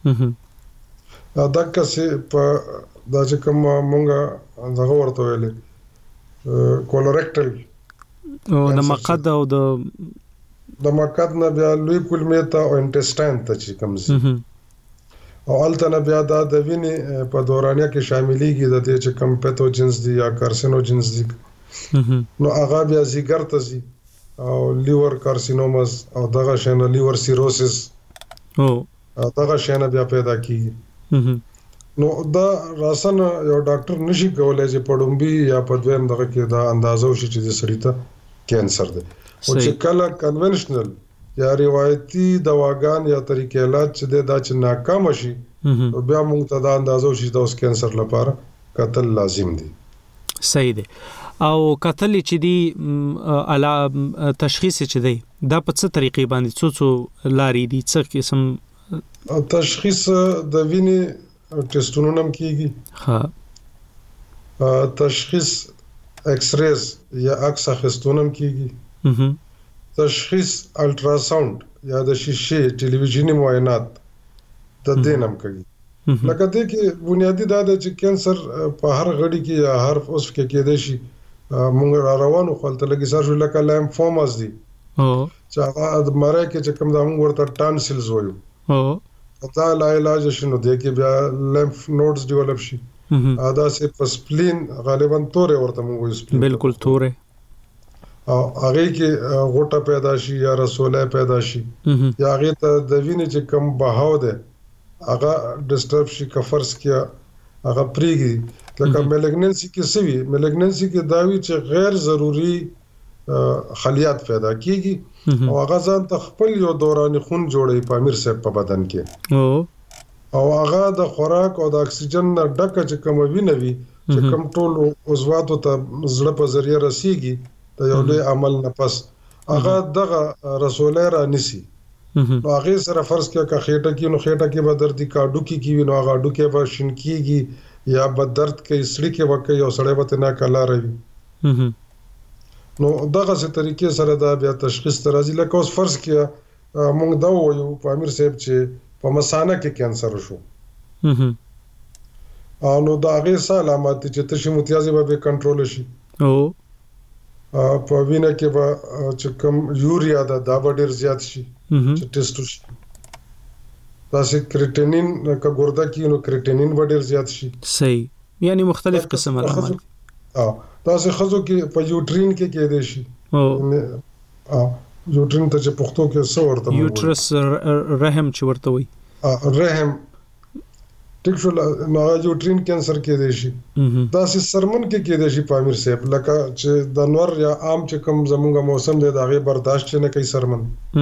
دا کسې په دا چې کوم مونږه دغه ورته ویلې کولوریکټل او د مقعد او د مقعد نه بیا لوی کولمې ته او انټسټاین ته چې کوم زی او الته بیا دا د وینې په دورانیه کې شاملېږي د دې چې کوم پیتوجنز دي یا کارسینوجنز دي نو هغه بیا زیګر ته زی او لیور کارسینوماس او دغه شنه لیور سیروسس او دغه شنه بیا پیدا کیږي. نو دا راسن یو ډاکټر نشي کولای چې پړومبي یا په دویم دغه کې دا اندازو شي چې د سړی ته کینسر دی. او چې کله کنونشنل یا روایتي دواګان یا طریقې علاج چې دا چې ناکام شي او بیا موږ ته دا اندازو شي د اوس کینسر لپاره قتل لازم دي. صحیح دی. او قتل چې دی علا تشخیص چې دی دا په څه طریقې باندې څو لاري دي، څه قسم تشخیص د وینې ټیسټونو نم کیږي. ها تشخیص ایکس ریز یا عکس اخیستونم کیږي. تشخیص الټراساوند یا د شیشې ټلویزیونی معاینات د دینم کوي. لکه دې کې بنیادی دا د چې کینسر په هر غړي کې یا هر عضو کې کېدای شي. موږ روانو خپل لګي سر شو لکه لیمفوماس دي چې هغه د مړی کې چې کوم د موږ ورته ټانسلز وایو دا لا علاج شنو دی کې بیا لیمف نودز ډیولپ شي. دا سه پسپلین غالبا تورې ورته موږ وایو سپلین بالکل تورې او هغه کې غوټه پیدا شي یا رسوله پیدا شي یا هغه ته د وینې چې کم بهاو ده هغه ډسټرب شي کفرس کیا هغه پریږي. لکه میلیګننسي کې سوي میلیګننسي کې داوی چې غیر ضروري خلیات پیدا کیږي او هغه ځان ته خپل یو دوران خون جوړي په امیر صاحب په بدن کې او هغه د خوراک او د اکسیجن نه ډکه چې کوم وینوي چې کوم ټول عضواتو ته زړه په ذریعہ رسیږي د یو لوی عمل نه پس هغه دغه رسوله را نسی. نو هغه سره فرض کړه که خېټه کې نو خېټه کې به درد کا ډوکی کې نو هغه ډوکی به شین کیږي یا به درد کې سړی کې وکي او سړی به نه کلا روي. نو دغه څه طریقې سره دا بیا تشخیص ترازی لکه اوس فرض کړه موږ دا وایو په امیر صاحب چې په مثانه کې کینسر شو نو دا هغه څه علامات چې تشې متیازي به کنټرول شي او په وینه کې به چې کوم یوریا دا به ډیر زیات شي چې ټیسټ شي. تاسو کریټینین کا ګرده کې نو کریټینین به ډیر زیات شي. صحیح. یعنی مختلف قسم علامات تاسو خزو کې په یوټرین کې کېدې شي یوټرین ته چې پښتو کې څه ورته یوټرس رحم چې ورته وي رحم ټیک شو نو یوټرین کینسر کېدې شي. دا سه سرمن کې کېدې شي په امیر صاحب لکه چې د نور یا عام چې کوم زمونږ موسم دی دا غي برداشت نه کوي سرمن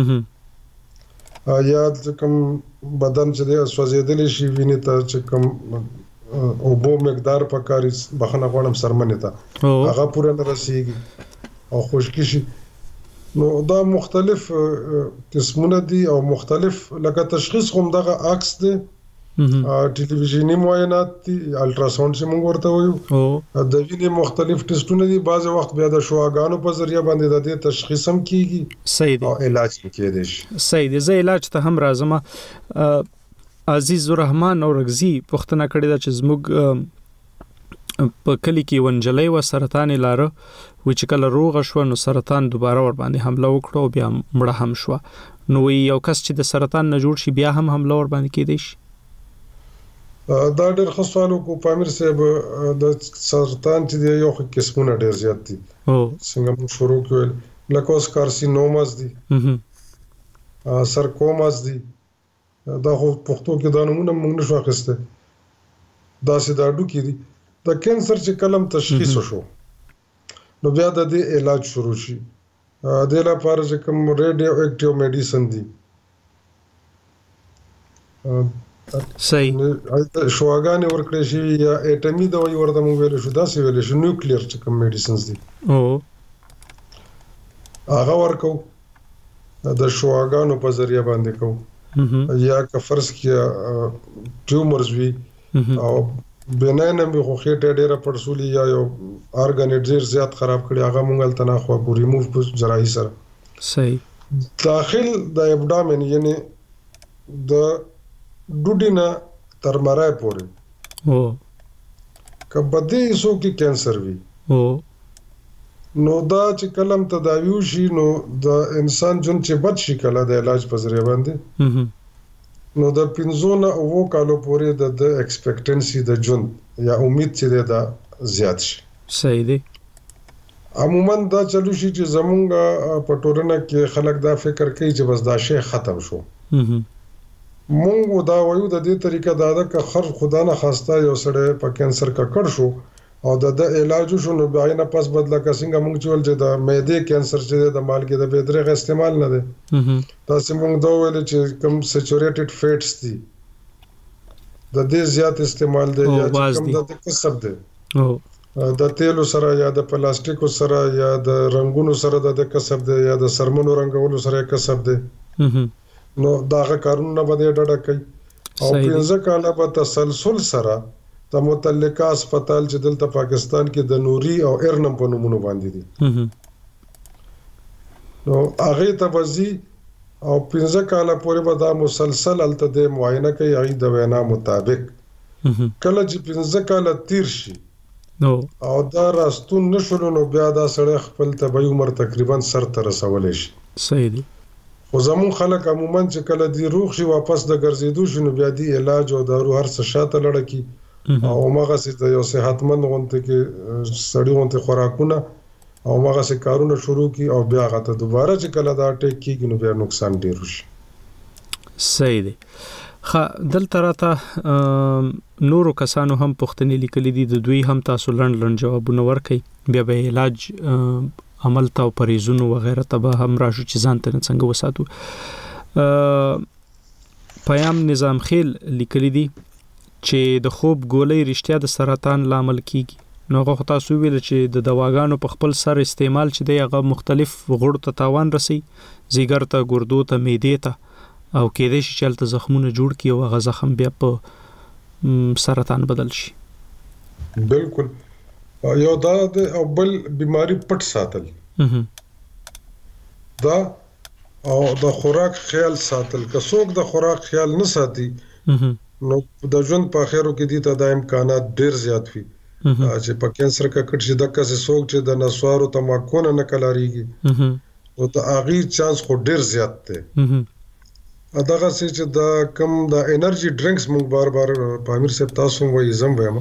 یا چې کوم بدن چې دی سوځېدل شي ویني ته چې کوم او بو مقدار پکاري بخنه غوړم سرمنه ته هغه پوره نه رسیږي او خشکی شي. نو دا مختلف قسمونه دي او مختلف لکه تشخیص هم دغه عکس دی ټلویزیونی معاینات دي الټراساوند چې موږ ورته وایو د وینې مختلف ټیسټونه دي بعض وخت بیا د شواګانو په ذریعہ باندې د دې تشخیص هم کیږي. صحیح دی. او علاج کیږي. صحیح دی. زه علاج ته هم راځم. عزیز الرحمن اورغزی پښتنه کړی دا چې زموږ په کلی کې ونجلې و سرطان لاره و چې کله روغ شو نو سرطان دوباره ور باندې حمله وکړو بیا مړه هم شو. نو یو کس چې د سرطان نه جوړ شي بیا هم حمله ور باندې کېدی شي. دا ډېر خصوصالو کو پامیر صاحب د سرطان چې دی یو قسمونه ډېر زیات دي څنګه موږ شروع کړل لکه اوس کارسینوماس دي سرکوماس دي دا خو پښتو کې دا نمونه موږ نشو اخیسته دا سیدا ډوکی دي د کینسر چې کلم تشخیص شو نو بیا د دې علاج شروع شي د لپاره چې کوم ریډیو اکټیو میډیسن دي صحیح شواګانې ورکړې شي یا اټمی دوايي ورته مو ویل شو دا څه ویل شو نیوکلیر چې کوم میډیسنز دي هغه ورکو د شواګانو په ذریعہ باندې کو یا که فرض کیا ټیومرز وی او بناینه به خو خېټه ډیره پړسولي یا یو ارګان ډیر زیات خراب کړي هغه مونږ تنه خو کو ریموو په جراحي سره صحیح داخل د ابډامن یعنی د ډوډینا تر مرای پورې کبدي سو کې کینسر وی نو دا چې کلم تداوی شي نو د انسان جون چې بچ شي کله د علاج په ذریعہ باندې نو د 15 او کالو پورې د ایکسپیکټنسي د جون یا امید چې دا زیات شي صحیح دی عموما دا چلو شي چې زمونږ په ټولنه کې خلک دا فکر کوي چې بس دا شی ختم شو مونږ دا وایو د دې طریقه دا ده چې خر خدا نه خواسته یو سړی په کینسر کا کړ شو او د علاج شو نو بیا نه پس بدلا کا څنګه مونږ چې ول چې د معدې کینسر چې د مالګې د بهتري استعمال نه ده تاسو مونږ دا ویل چې کوم سچوریټډ فیټس دي د دې زیات استعمال دی یا کوم د کسب دی د تیلو سره یا د پلاستیکو سره یا د رنگونو سره د کسب دی یا د سرمنو رنگولو سره کسب دی نو داغه کارونه باندې ډډه کوي او 15 کاله په تسلسل سره د متعلقه هسپتال چې دلته پاکستان کې د نوري او ارنم په نومونو باندې دي نو هغه ته وزي او 15 کاله پورې به دا مسلسل الته د معاینه کوي هغه د وینا مطابق کله چې 15 کاله تیر شي او دا راستون نشول نو بیا دا سړی خپل طبي عمر تقریبا سر ته رسول شي صحیح دی خو زمون خلک عموما چې کله دی روغ شي واپس د ګرځېدو شنو بیا دی علاج او دارو هر څه شاته لړکی او ماغه سي د یو صحتمند غونته کې سړی غونته خوراکونه او ماغه سي کارونه شروع کی او بیا غته دوباره چې کله دا ټیک کیږي نو بیا نقصان ډیر شي صحیح دی دلته راته نورو کسانو هم پوښتنې لیکلې دي د دوی هم تاسو لړن جوابونه ورکړي بیا به علاج عمل تا او پریزونو وغیرہ ته به هم راشو چې ځان ته څنګه وساتو پیام نظام خیل لیکلې دي چې د خوب ګولۍ رښتیا د سرطان لامل کیږي نو هغه تاسو ویل چې د دواګانو په خپل سر استعمال چې دی هغه مختلف غړو ته تاوان رسي زیګر ته ګردو ته معدې ته او کېدې شي چې تل زخمونه جوړ کی او هغه زخم بیا په سرطان بدل شي بالکل یو دا او بل بیماری پټ ساتل دا او د خوراک خیال ساتل که څوک د خوراک خیال نه ساتي نو د ژوند په اخرو کې دي ته د امکانات ډیر زیات وي چې په کینسر کا کټ شي د کسې څوک چې د نسوارو تماکو نه کلاریږي او د اغي چانس خو ډیر زیات دی دغه چې دا کم د انرژي ډرینکس مونږ بار پامیر صاحب تاسو وایي زم وایم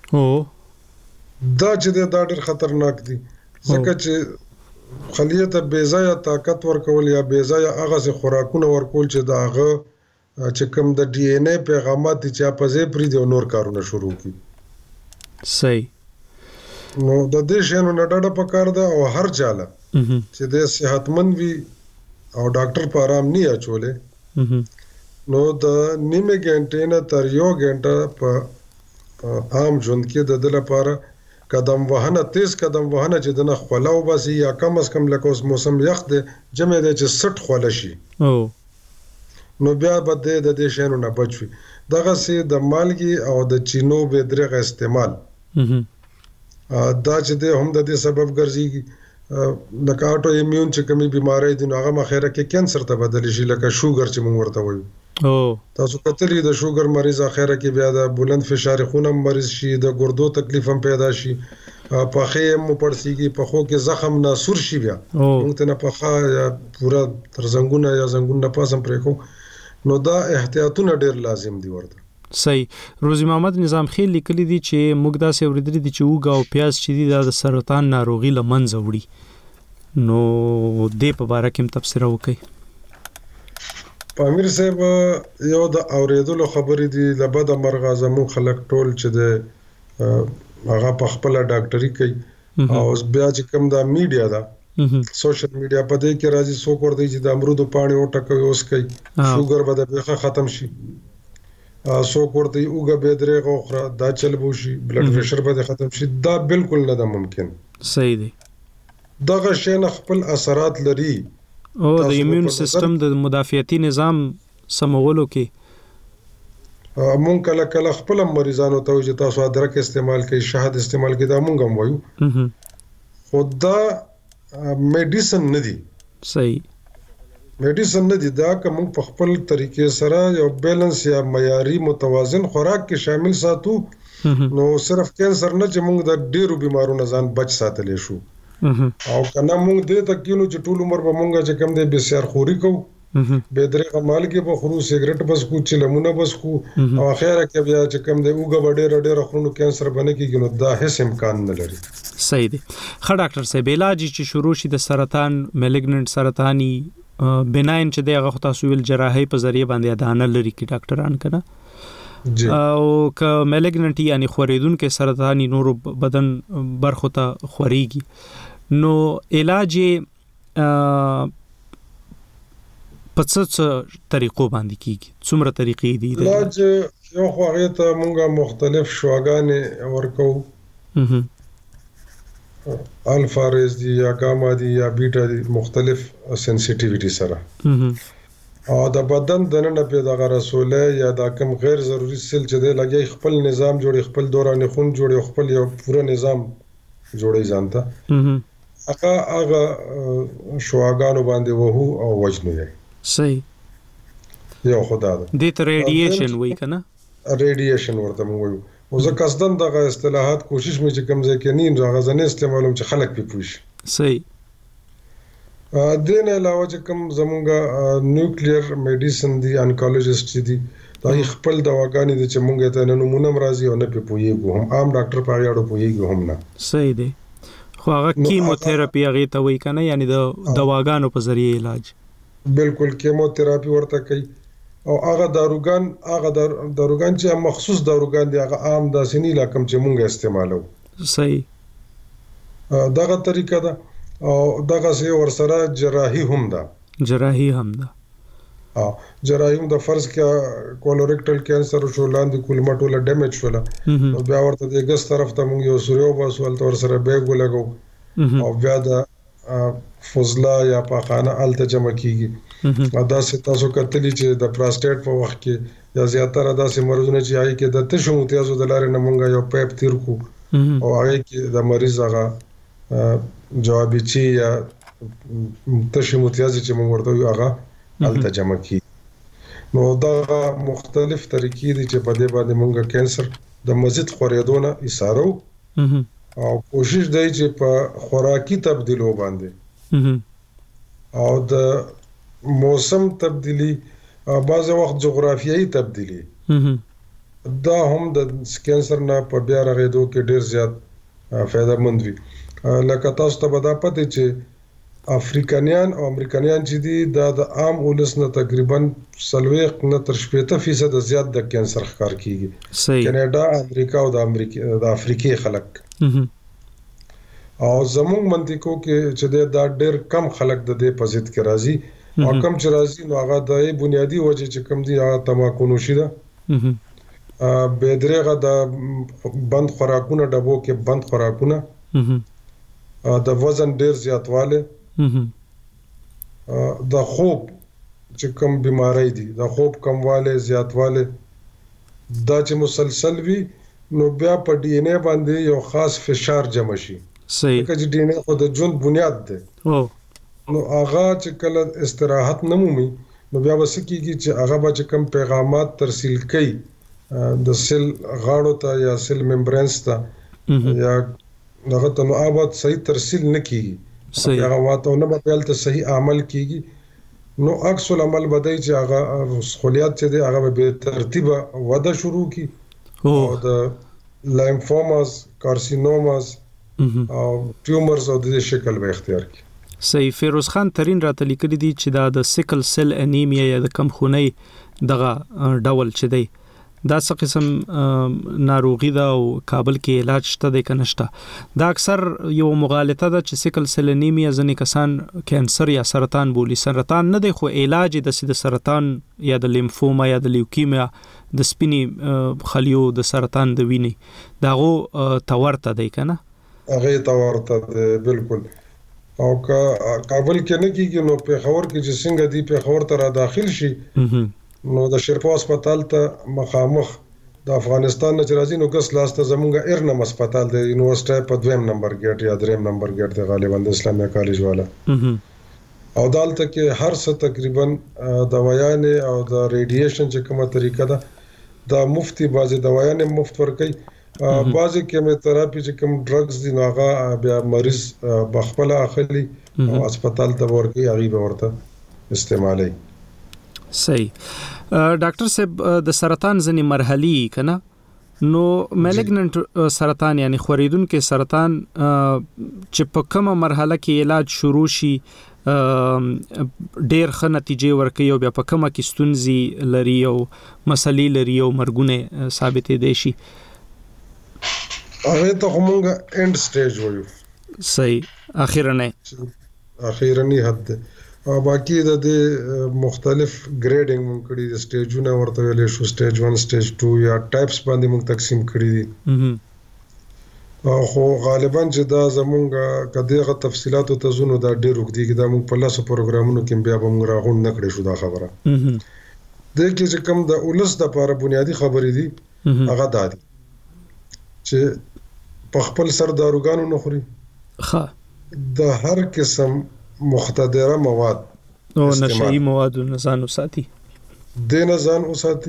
دا چې دا ډېر خطرناک دي ځکه چې خلیه ته بے ځای طاقت ورکول یا بے ځای هغه خوراکونه ورکول چې دا هغه چې کوم د ډي ان اے پیغامات چې په ځای پرې دی نور کارونه شروع کی صحیح نو د دې شنو نډړه پکار ده او هر چاله چې د صحتمند وي او ډاکټر په آرام نه اچولې نو د نیمه غنټې نه تر یو غنټه په عام ژوند کې د دل لپاره قدم وهنه تیز قدم وهنه چې دنه خلاو باسي یا کم از کم لکه اوس موسم یخ دی جمع دی چې 60 خول شي نو بیا به د دې شنو نه بچوي دغه سي د مالګي او د چینو به درغه استعمال دا چې هم د دې سبب ګرځي د کاټو ایمیون چې کومي بيمارۍ دي نو هغه مخیره کې کینسر ته بدل شي لکه شوګر چې موږ ورته وایو تاسو کتلې د شوګر مریض اخره کې بیا د بلند فشار خون مریض شي د ګردو تکلیف هم پیدا شي په خیم مو پړسيږي په خو کې زخم ناسور شي بیا موږ ته نه پخا یا پورا تر زنګونه یا زنګونه پاسم پرې کو نو دا احتیاطونه ډېر لازم دي ورته صحیح روزي محمد نظام خیل لیکلي دي چې موږ دا سه ورېدلې دي چې وګا او پیاز چې دي د سرطان ناروغي لمنځه وړي نو دې په اړه کوم تفسیر وکړي پامیر صاحب یو د اوریدلو خبرې دي لبد مرغه زمو خلک ټول چې د هغه په خپل ډاکټري کوي او بیا چې کوم دا میډیا دا سوشل میډیا په دې کې راځي څوک ورته چې د امرود پانی او ټکوي اوس کوي شوګر به د ختم شي څوک ورته اوګه به درېغه خوره دا چل بوشي بلډ پريشر به ختم شي دا بالکل نه ده ممکن. صحیح دی. دغه شی نه خپل اثرات لري او د ایمیون سیستم د مدافعتي نظام سمولو کې مونږ کله کله خپل مریضانو ته چې تاسو ادرک استعمال کوي شهد استعمال کوي دا مونږ هم وایو خدا میډیسن نه دی. صحیح میډیسن نه دی دا کوم په خپل طریقې سره یو بیلانس یا معیاري متوازن خوراک کې شامل ساتو نو صرف کینسر نه چې مونږ د ډیرو بیمارونو ځان بچ ساتلې شو او کنه مونږ دې تکینو چې ټول عمر به مونږه چې کم دې بسیار خوري کو به درې مال کې به خورو سیګریټ بس کو چې لمونه بس کو او اخیره کې بیا چې کم دې وګ ډېر خورونو کینسر باندې کېږي نو دا هیڅ امکان نه لري. صحیح دی. ښه ډاکټر صاحب علاج چې شروع شي د سرطان میلیګننت سرطاني بناین چې دغه تاسو ویل جراحي په ذریعہ باندې ادانه لري کی ډاکټران کنه او ک میلیګننت یعنی خوریدونکو سرطاني نور بدن برخو ته خوريږي نو علاج په څه طریقو باندې کیږي څومره طریقې دي؟ علاج یو خو هغه ته مونږه مختلف شواګانې ورکو الفا ریز دي یا گاما دي یا بیټا دي مختلف سنسټیویټي سره او د بدن د نن په دغه رسوله یا د کم غیر ضروري سیل چې دی لګي خپل نظام جوړي خپل دوران خون جوړي خپل یو پوره نظام جوړي ځانته هغه شواګانو باندې وهو او وجنو یې. صحیح یو خدا ده د ته ریډیشن وای کنه ریډیشن ورته موږ وایو او زه قصدن دغه اصطلاحات کوشش مې چې کم ځای کې نه راغځنه استعمالوم چې خلک په پوښ. صحیح دین علاوه چې کم زمونږه نیوکلیر میډیسن دی انکولوژیست دي دا خپل دواګانې دي چې مونږ ته نه نمونه مرضی او نه په پویګو هم عام ډاکټر په اړه پویګو هم نه. صحیح دی. خو هغه کیموتراپي هغه ته وای کنه یعنی د دواګانو په ذریعہ علاج بالکل کیموتراپي ورته کوي او هغه داروګان چې مخصوص داروګان دي هغه عام داسې نه لکم چې مونږ استعمالو. صحیح دغه طریقه ده او دغه سه ورسره جراحي هم ده جراحي هم د فرض کې کولوریکټل کینسر شو لاندې کولمټوله ډیمیج شوله او بیا ورته د ګس طرف ته مونږ یو سوريو باسول تر سره بیګ لګو او بیا د فضله یا پاخانه الته جمع کیږي دا سه تاسو کتلی چې د پروستات په وخت کې یا زیاتره داسې مرزونه چې آی کې د تشو متیازو د لارې نه مونږه یو پایپ تیر کو او هغه کې د مریض هغه جوابي چی یا تشو متیاز چې مونږ ورته هغه الته جمع کیږي نو دا مختلف طریقې دي چې په دې باندې مونږه کینسر د مزید خورېدونه ایثارو او کوشش دی چې په خوراکي تبدیلو باندې او د موسم تبدیلی بعض وخت جغرافیایي تبدیلی دا هم د کینسر نه په بیا رغېدو کې ډیر زیات فائدہ مند وي. لکه تاسو ته به دا پته چې افریقانیان او امریکایان چې دي دا د عام ولس نه تقریبا 40% زیات د کینسر ښکار کیږي. کینیډا امریکا او د افریقي خلک او زموږ منطقو کې چې دا ډېر کم خلک د دې په ضد کې راځي او کم چې راځي نو هغه د بنیادی وجه چې کم دي هغه تماکو نوشي ده به درېغه د بند خوراکونه ډبو کې بند خوراکونه د وزن ډېر زیاتواله د خوب چې کم بیماری دي د خوب کمواله زیاتواله دا چې مسلسل وي نو بیا په ډي ان اے باندې یو خاص فشار جمع شي. صحیح چې ډي ان اے خو د ژوند بنیاد ده نو هغه چې کله استراحت نمومي نو بیا وسه کیږي چې هغه به کم پیغامات ترسیل کوي د سیل غاړو ته یا سیل ممبرینز ته یا هغه ته نو آباد صحیح ترسیل نه کیږي هغه واته نه به ته صحیح عمل کیږي نو عکس العمل بدای چې هغه خلیات چې دی هغه به ترتیبه وده شروع کی او د لایمفوماز کارسینوماز او ټیومرز او د شکل به اختیار کی. صحیح. فیروز خان ترين راته لیکلي دي چې د سیکل سیل انیمیا یا د کم خونی دغه ډول چې دی دا څه قسم ناروغي ده او کابل کې علاج شته د کنهشته دا اکثر یو مغالطه ده چې سیکل سیل انیمیا ځنې کسان کینسر یا سرطان بولی سرطان نه دی خو علاج د سرطان یا د لیمفوما یا د لیوکیمیا د سپینې خلیو د سرطان د وینې داغو تورته دی کنه هغه تورته دی بالکل او کابل کې نه کیږي نو په خبر کې چې څنګه دی په خبر ته را داخل شي نو د شیرپا هسپتال ته مخامخ د افغانستان نه راځي نو ګس لاسته زمونږ ایرنم هسپتال د یونیورسيټي په 2 نمبر ګیټ یا 3 نمبر ګیټ د غالبا د اسلامي کالج والا او دالته کې هر څه تقریبا دوايانې او د ریډیشن چې کومه طریقه ده د مفتي بازي دوايانې مفت ورکړي بعضی کیموتراپي چې کوم ډرګز دي نو هغه بیا مریض بخپل اخلي او هسپتال ته ورکړي هغه به ورته استعمالي صحیح ډاکټر صاحب د سرطان ځنې مرحلي کنه نو مالګننت سرطان یعنی خوریدونکو سرطان چې په کومه مرحله کې علاج شروع شي ډېر ښه نتیجې ورکوي او بیا په کومه کې ستونزې لري او مسلې لري او مرګونه ثابتې دي شي هغه ته همغه اند سټیج وایو صحیح اخیرنی حد او باقی د مختلف ګریډینګ مونږ کړی د سټیجونه ورته ویل شو سټیج 1 سټیج 2 یا ټایپس باندې مونږ تقسیم کړی دي خو غالبا چې دا زمونږ کدیغه تفصيلات ته زونو دا ډېر وګدي دا مونږ په لاسو پروګرامونو کې بیا به مونږ راغون نه کړی شو دا خبره د کې چې کوم د اولس د لپاره بنیادی خبرې دي هغه دا دي چې په خپل سر داروګانو نه خوري د هر قسم مختدره مواد او نشئی مواد نه ځان وساتي د نه ځان وساتي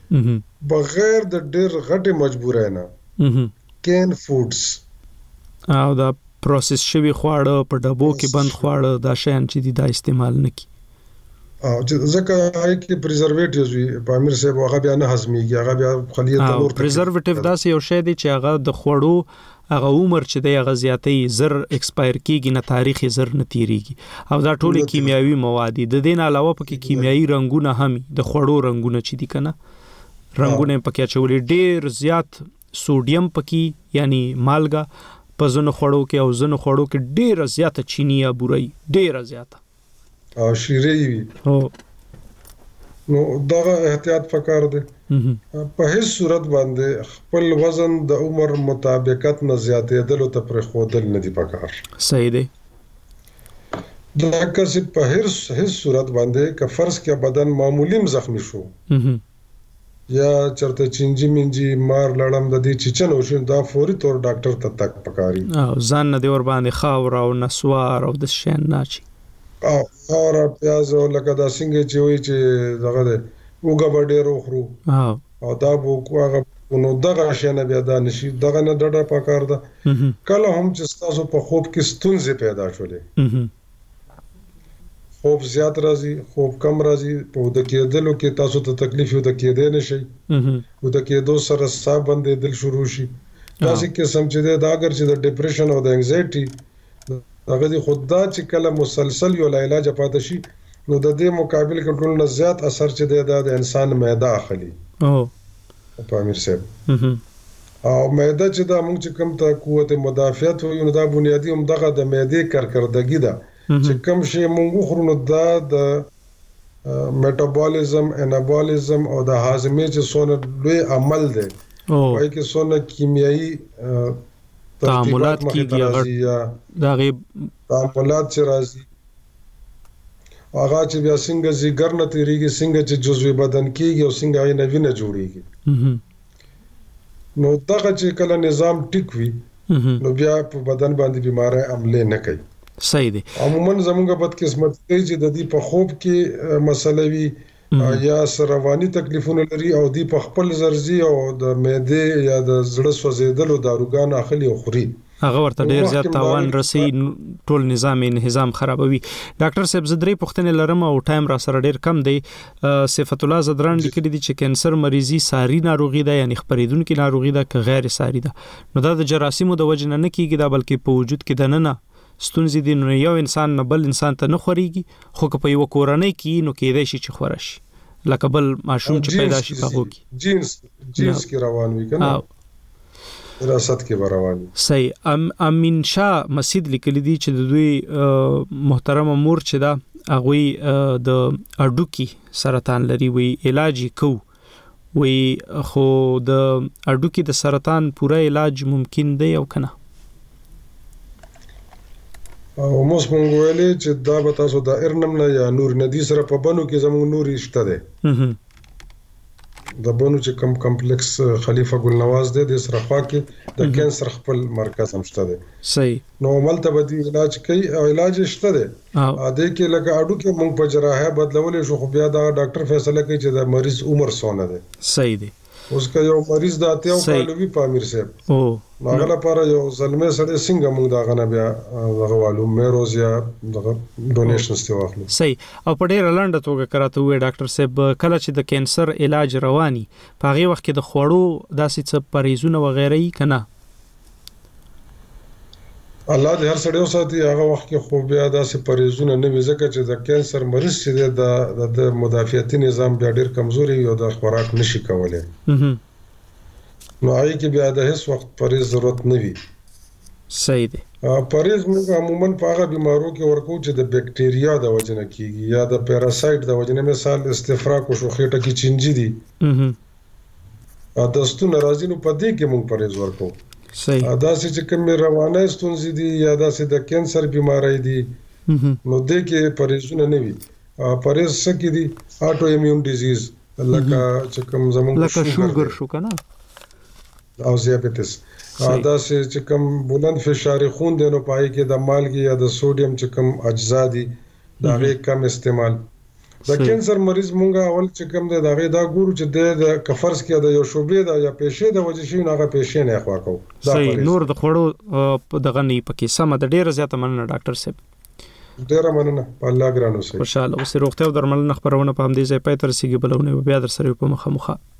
بغیر د ډېر غټه مجبورای نه کین فودز او دا پروسس شوی خواړه په ډبو کې بند خواړه دا شیان چې دی دا استعمال نه کی او ځکه هغه کې پریزرویټیوز وي په امیر صاحب هغه بیا نه هضميږي هغه بیا خلیه ته ور پریزرویټیو داسې یو شی دی چې هغه د خوړو هغه عمر چې دی هغه زیاتې زر ایکسپایر کیږي نه تاریخ زر نه تیریږي او دا ټول کیمیاوي مواد دي د دې نه علاوه پکې کیمیاوي رنگونه هم د خوړو رنگونه چې دي کنه رنگونه پکې چولې ډېر زیات سوډیم پکې یعنی مالګه په زنه خوړو کې او زنه خوړو کې ډېر زیاته چینی یا بوري ډېر زیاته او شیرې وي نو دا احتیاط پکار دی په هیڅ صورت باندې خپل وزن د عمر مطابقت نه زیاتېدل ته پر خودل نه دی پکار صحیح دی دا کسي په هیڅ صورت باندې که فرض کې بدن معمولی زخمی شو یا چرته چنجي منجي مار لړم د دې چچن وشو دا فوري تور ډاکټر ته تک پکاري او ځان نه دی ور باندې خاور او نسوار او د شین ناچي او پیاز او لکه دا څنګه چې وي چې دغه ده وګه بډېرو خرو او دا بو کوغه نو دغه شنه بیا دا نشي دغه نه ډډه پکار ده کله هم چې تاسو په خوب کې ستونزې پیدا شولې خوب زیات راځي خوب کم راځي په د کېدلو کې تاسو ته تکلیف یو د کېدې نشي او د کېدو سره صاحب باندې دل شروع شي تاسو کې سمجھده دا اگر چې د ډیپریشن او د انزایټي هغه دي خدا چې کله مسلسل یو علاج پاتې شي نو د دې مقابل کنټرول نه زیات اثر چې د انسان معده اخلي په امیر صاحب او معده چې دا موږ چې کوم ته قوت مدافعت وي نو دا بنیادی هم دغه د معده کارکردګي ده چې کوم شی موږ خورو نو دا د میټابولیزم انابولیزم او د هاضمې چې څونه لوی عمل دی وایي کې څونه کیمیاوي تعاملات کیږي دا غي تعاملات چې راځي هغه چې بیا څنګه زیګر نه تیریږي څنګه چې جزوی بدن کیږي او څنګه یې نوی نه جوړیږي نو دغه چې کله نظام ټیک وي نو بیا په بدن باندې بیماری عمله نه کوي صحیح دی عموما زموږ بدقسمت دی چې د دې په خوب کې مسله وي یا رواني تکلیفونه لري او دی په خپل زرزي او د معده یا د زړه سوځیدلو داروګان اخلي او خوري هغه ورته ډیر زیات تاوان رسي ټول نظام خرابوي ډاکټر صاحب زدري پښتنه لرم او ټایم را سره ډیر کم دی صفت الله زدران لیکلي دي چې کانسر مریضي ساري ناروغي ده یعنی خپریدونکو ناروغي ده که غیر ساري ده نو دا د جراثیمو د وجه نه کیږي دا بلکې په وجود کې د نه ستونزې دي نو یو انسان نه بل انسان ته نه خوريږي خو که په یو کورنۍ کې نو کېدای شي چې خورش لکه بل ماشوم چې پیدا شي هغه کې جنس کې روان وي کنه وراثت کې روان صحیح امین شاه مسجد لیکلی دي چې د دوی محترم مور چې دا هغه د اډوکی سرطان لري وی علاج کو وی خو د اډوکی د سرطان پوره علاج ممکن دی او کنه؟ او موږ ویلې چې دا به تاسو د ارنم نه یا نور ندی سره په بنو کې زموږ نوري شته ده د بنو چې کم کمپلیکس خلیفہ ګل نواز دی د سره خوا کې د کینسر خپل مرکز هم شته ده. صحیح. نو ملته بدی علاج کوي او علاج شته ده. ا دې کې لکه اډو کې موږ په جراحه بدلولې شو خو بیا دا ډاکټر فیصله کوي چې د مریض عمر څونه ده. صحیح دی. اوس که یو مریض د اتیاو کالوي په امیر صاحب او هغه لپاره یو زلمه سره څنګه موږ دا غنه بیا هغه والو میروز یا دغه ډونیشنز ته واخلو. صحیح. او په ډیر لاندې توګه کراته وې ډاکټر صاحب کله چې د کینسر علاج رواني په هغه وخت کې د خوړو داسې څه پریزونه وغیرہ یې کنه؟ الله دې هر سړیو ساتي هغه وخت کې خو بیا داسې پریزونه نه وي ځکه چې د کینسر مریض چې د مدافعتي نظام بیا ډیر کمزوري او د خوراک نشي کولای. نو هغه کې بیا د هیڅ وخت پریز ضرورت نه وي. صحیح دی. پریز موږ عموما په هغه بیمارو کې ورکو چې د بکټریا د وجنه کیږي یا د پیراسایت د وجنه، مثال استفراق او شوخېټه کې چینجی دي د ستون راځي نو په دې کې موږ پریز ورکو. صحیح. دا چې کوم روانه ستونزې دي یا داسې د کینسر بیماری دي نو دې کې پریزونه نه وي. پریز څه کې دي اټو ایمیون ډیزیز لکه چې کوم زموږ لکه شوګر شو کنه او دیابیټس، دا چې کوم بلند فشار خون دی نو پای کې د مالګي یا د سوډیم چې کوم اجزا دي دا غي کم استعمال. د کینسر مریض مونږه اول چې کوم دی دا غي دا ګورو چې د کفرس کې د یو شوبې د یا پېښې د وجې شي هغه پېښې نه خوا کو. صحیح. نور د خوړو دغه نه پکې سم د ډیره زیاته مننه ډاکټر صاحب. ډیره مننه. الله ګرانو سي. خوشاله اوسې. روغتیا او درملنه خبرونه په همدې ځای پای تر سیګي بلونه بیا در سره په مخه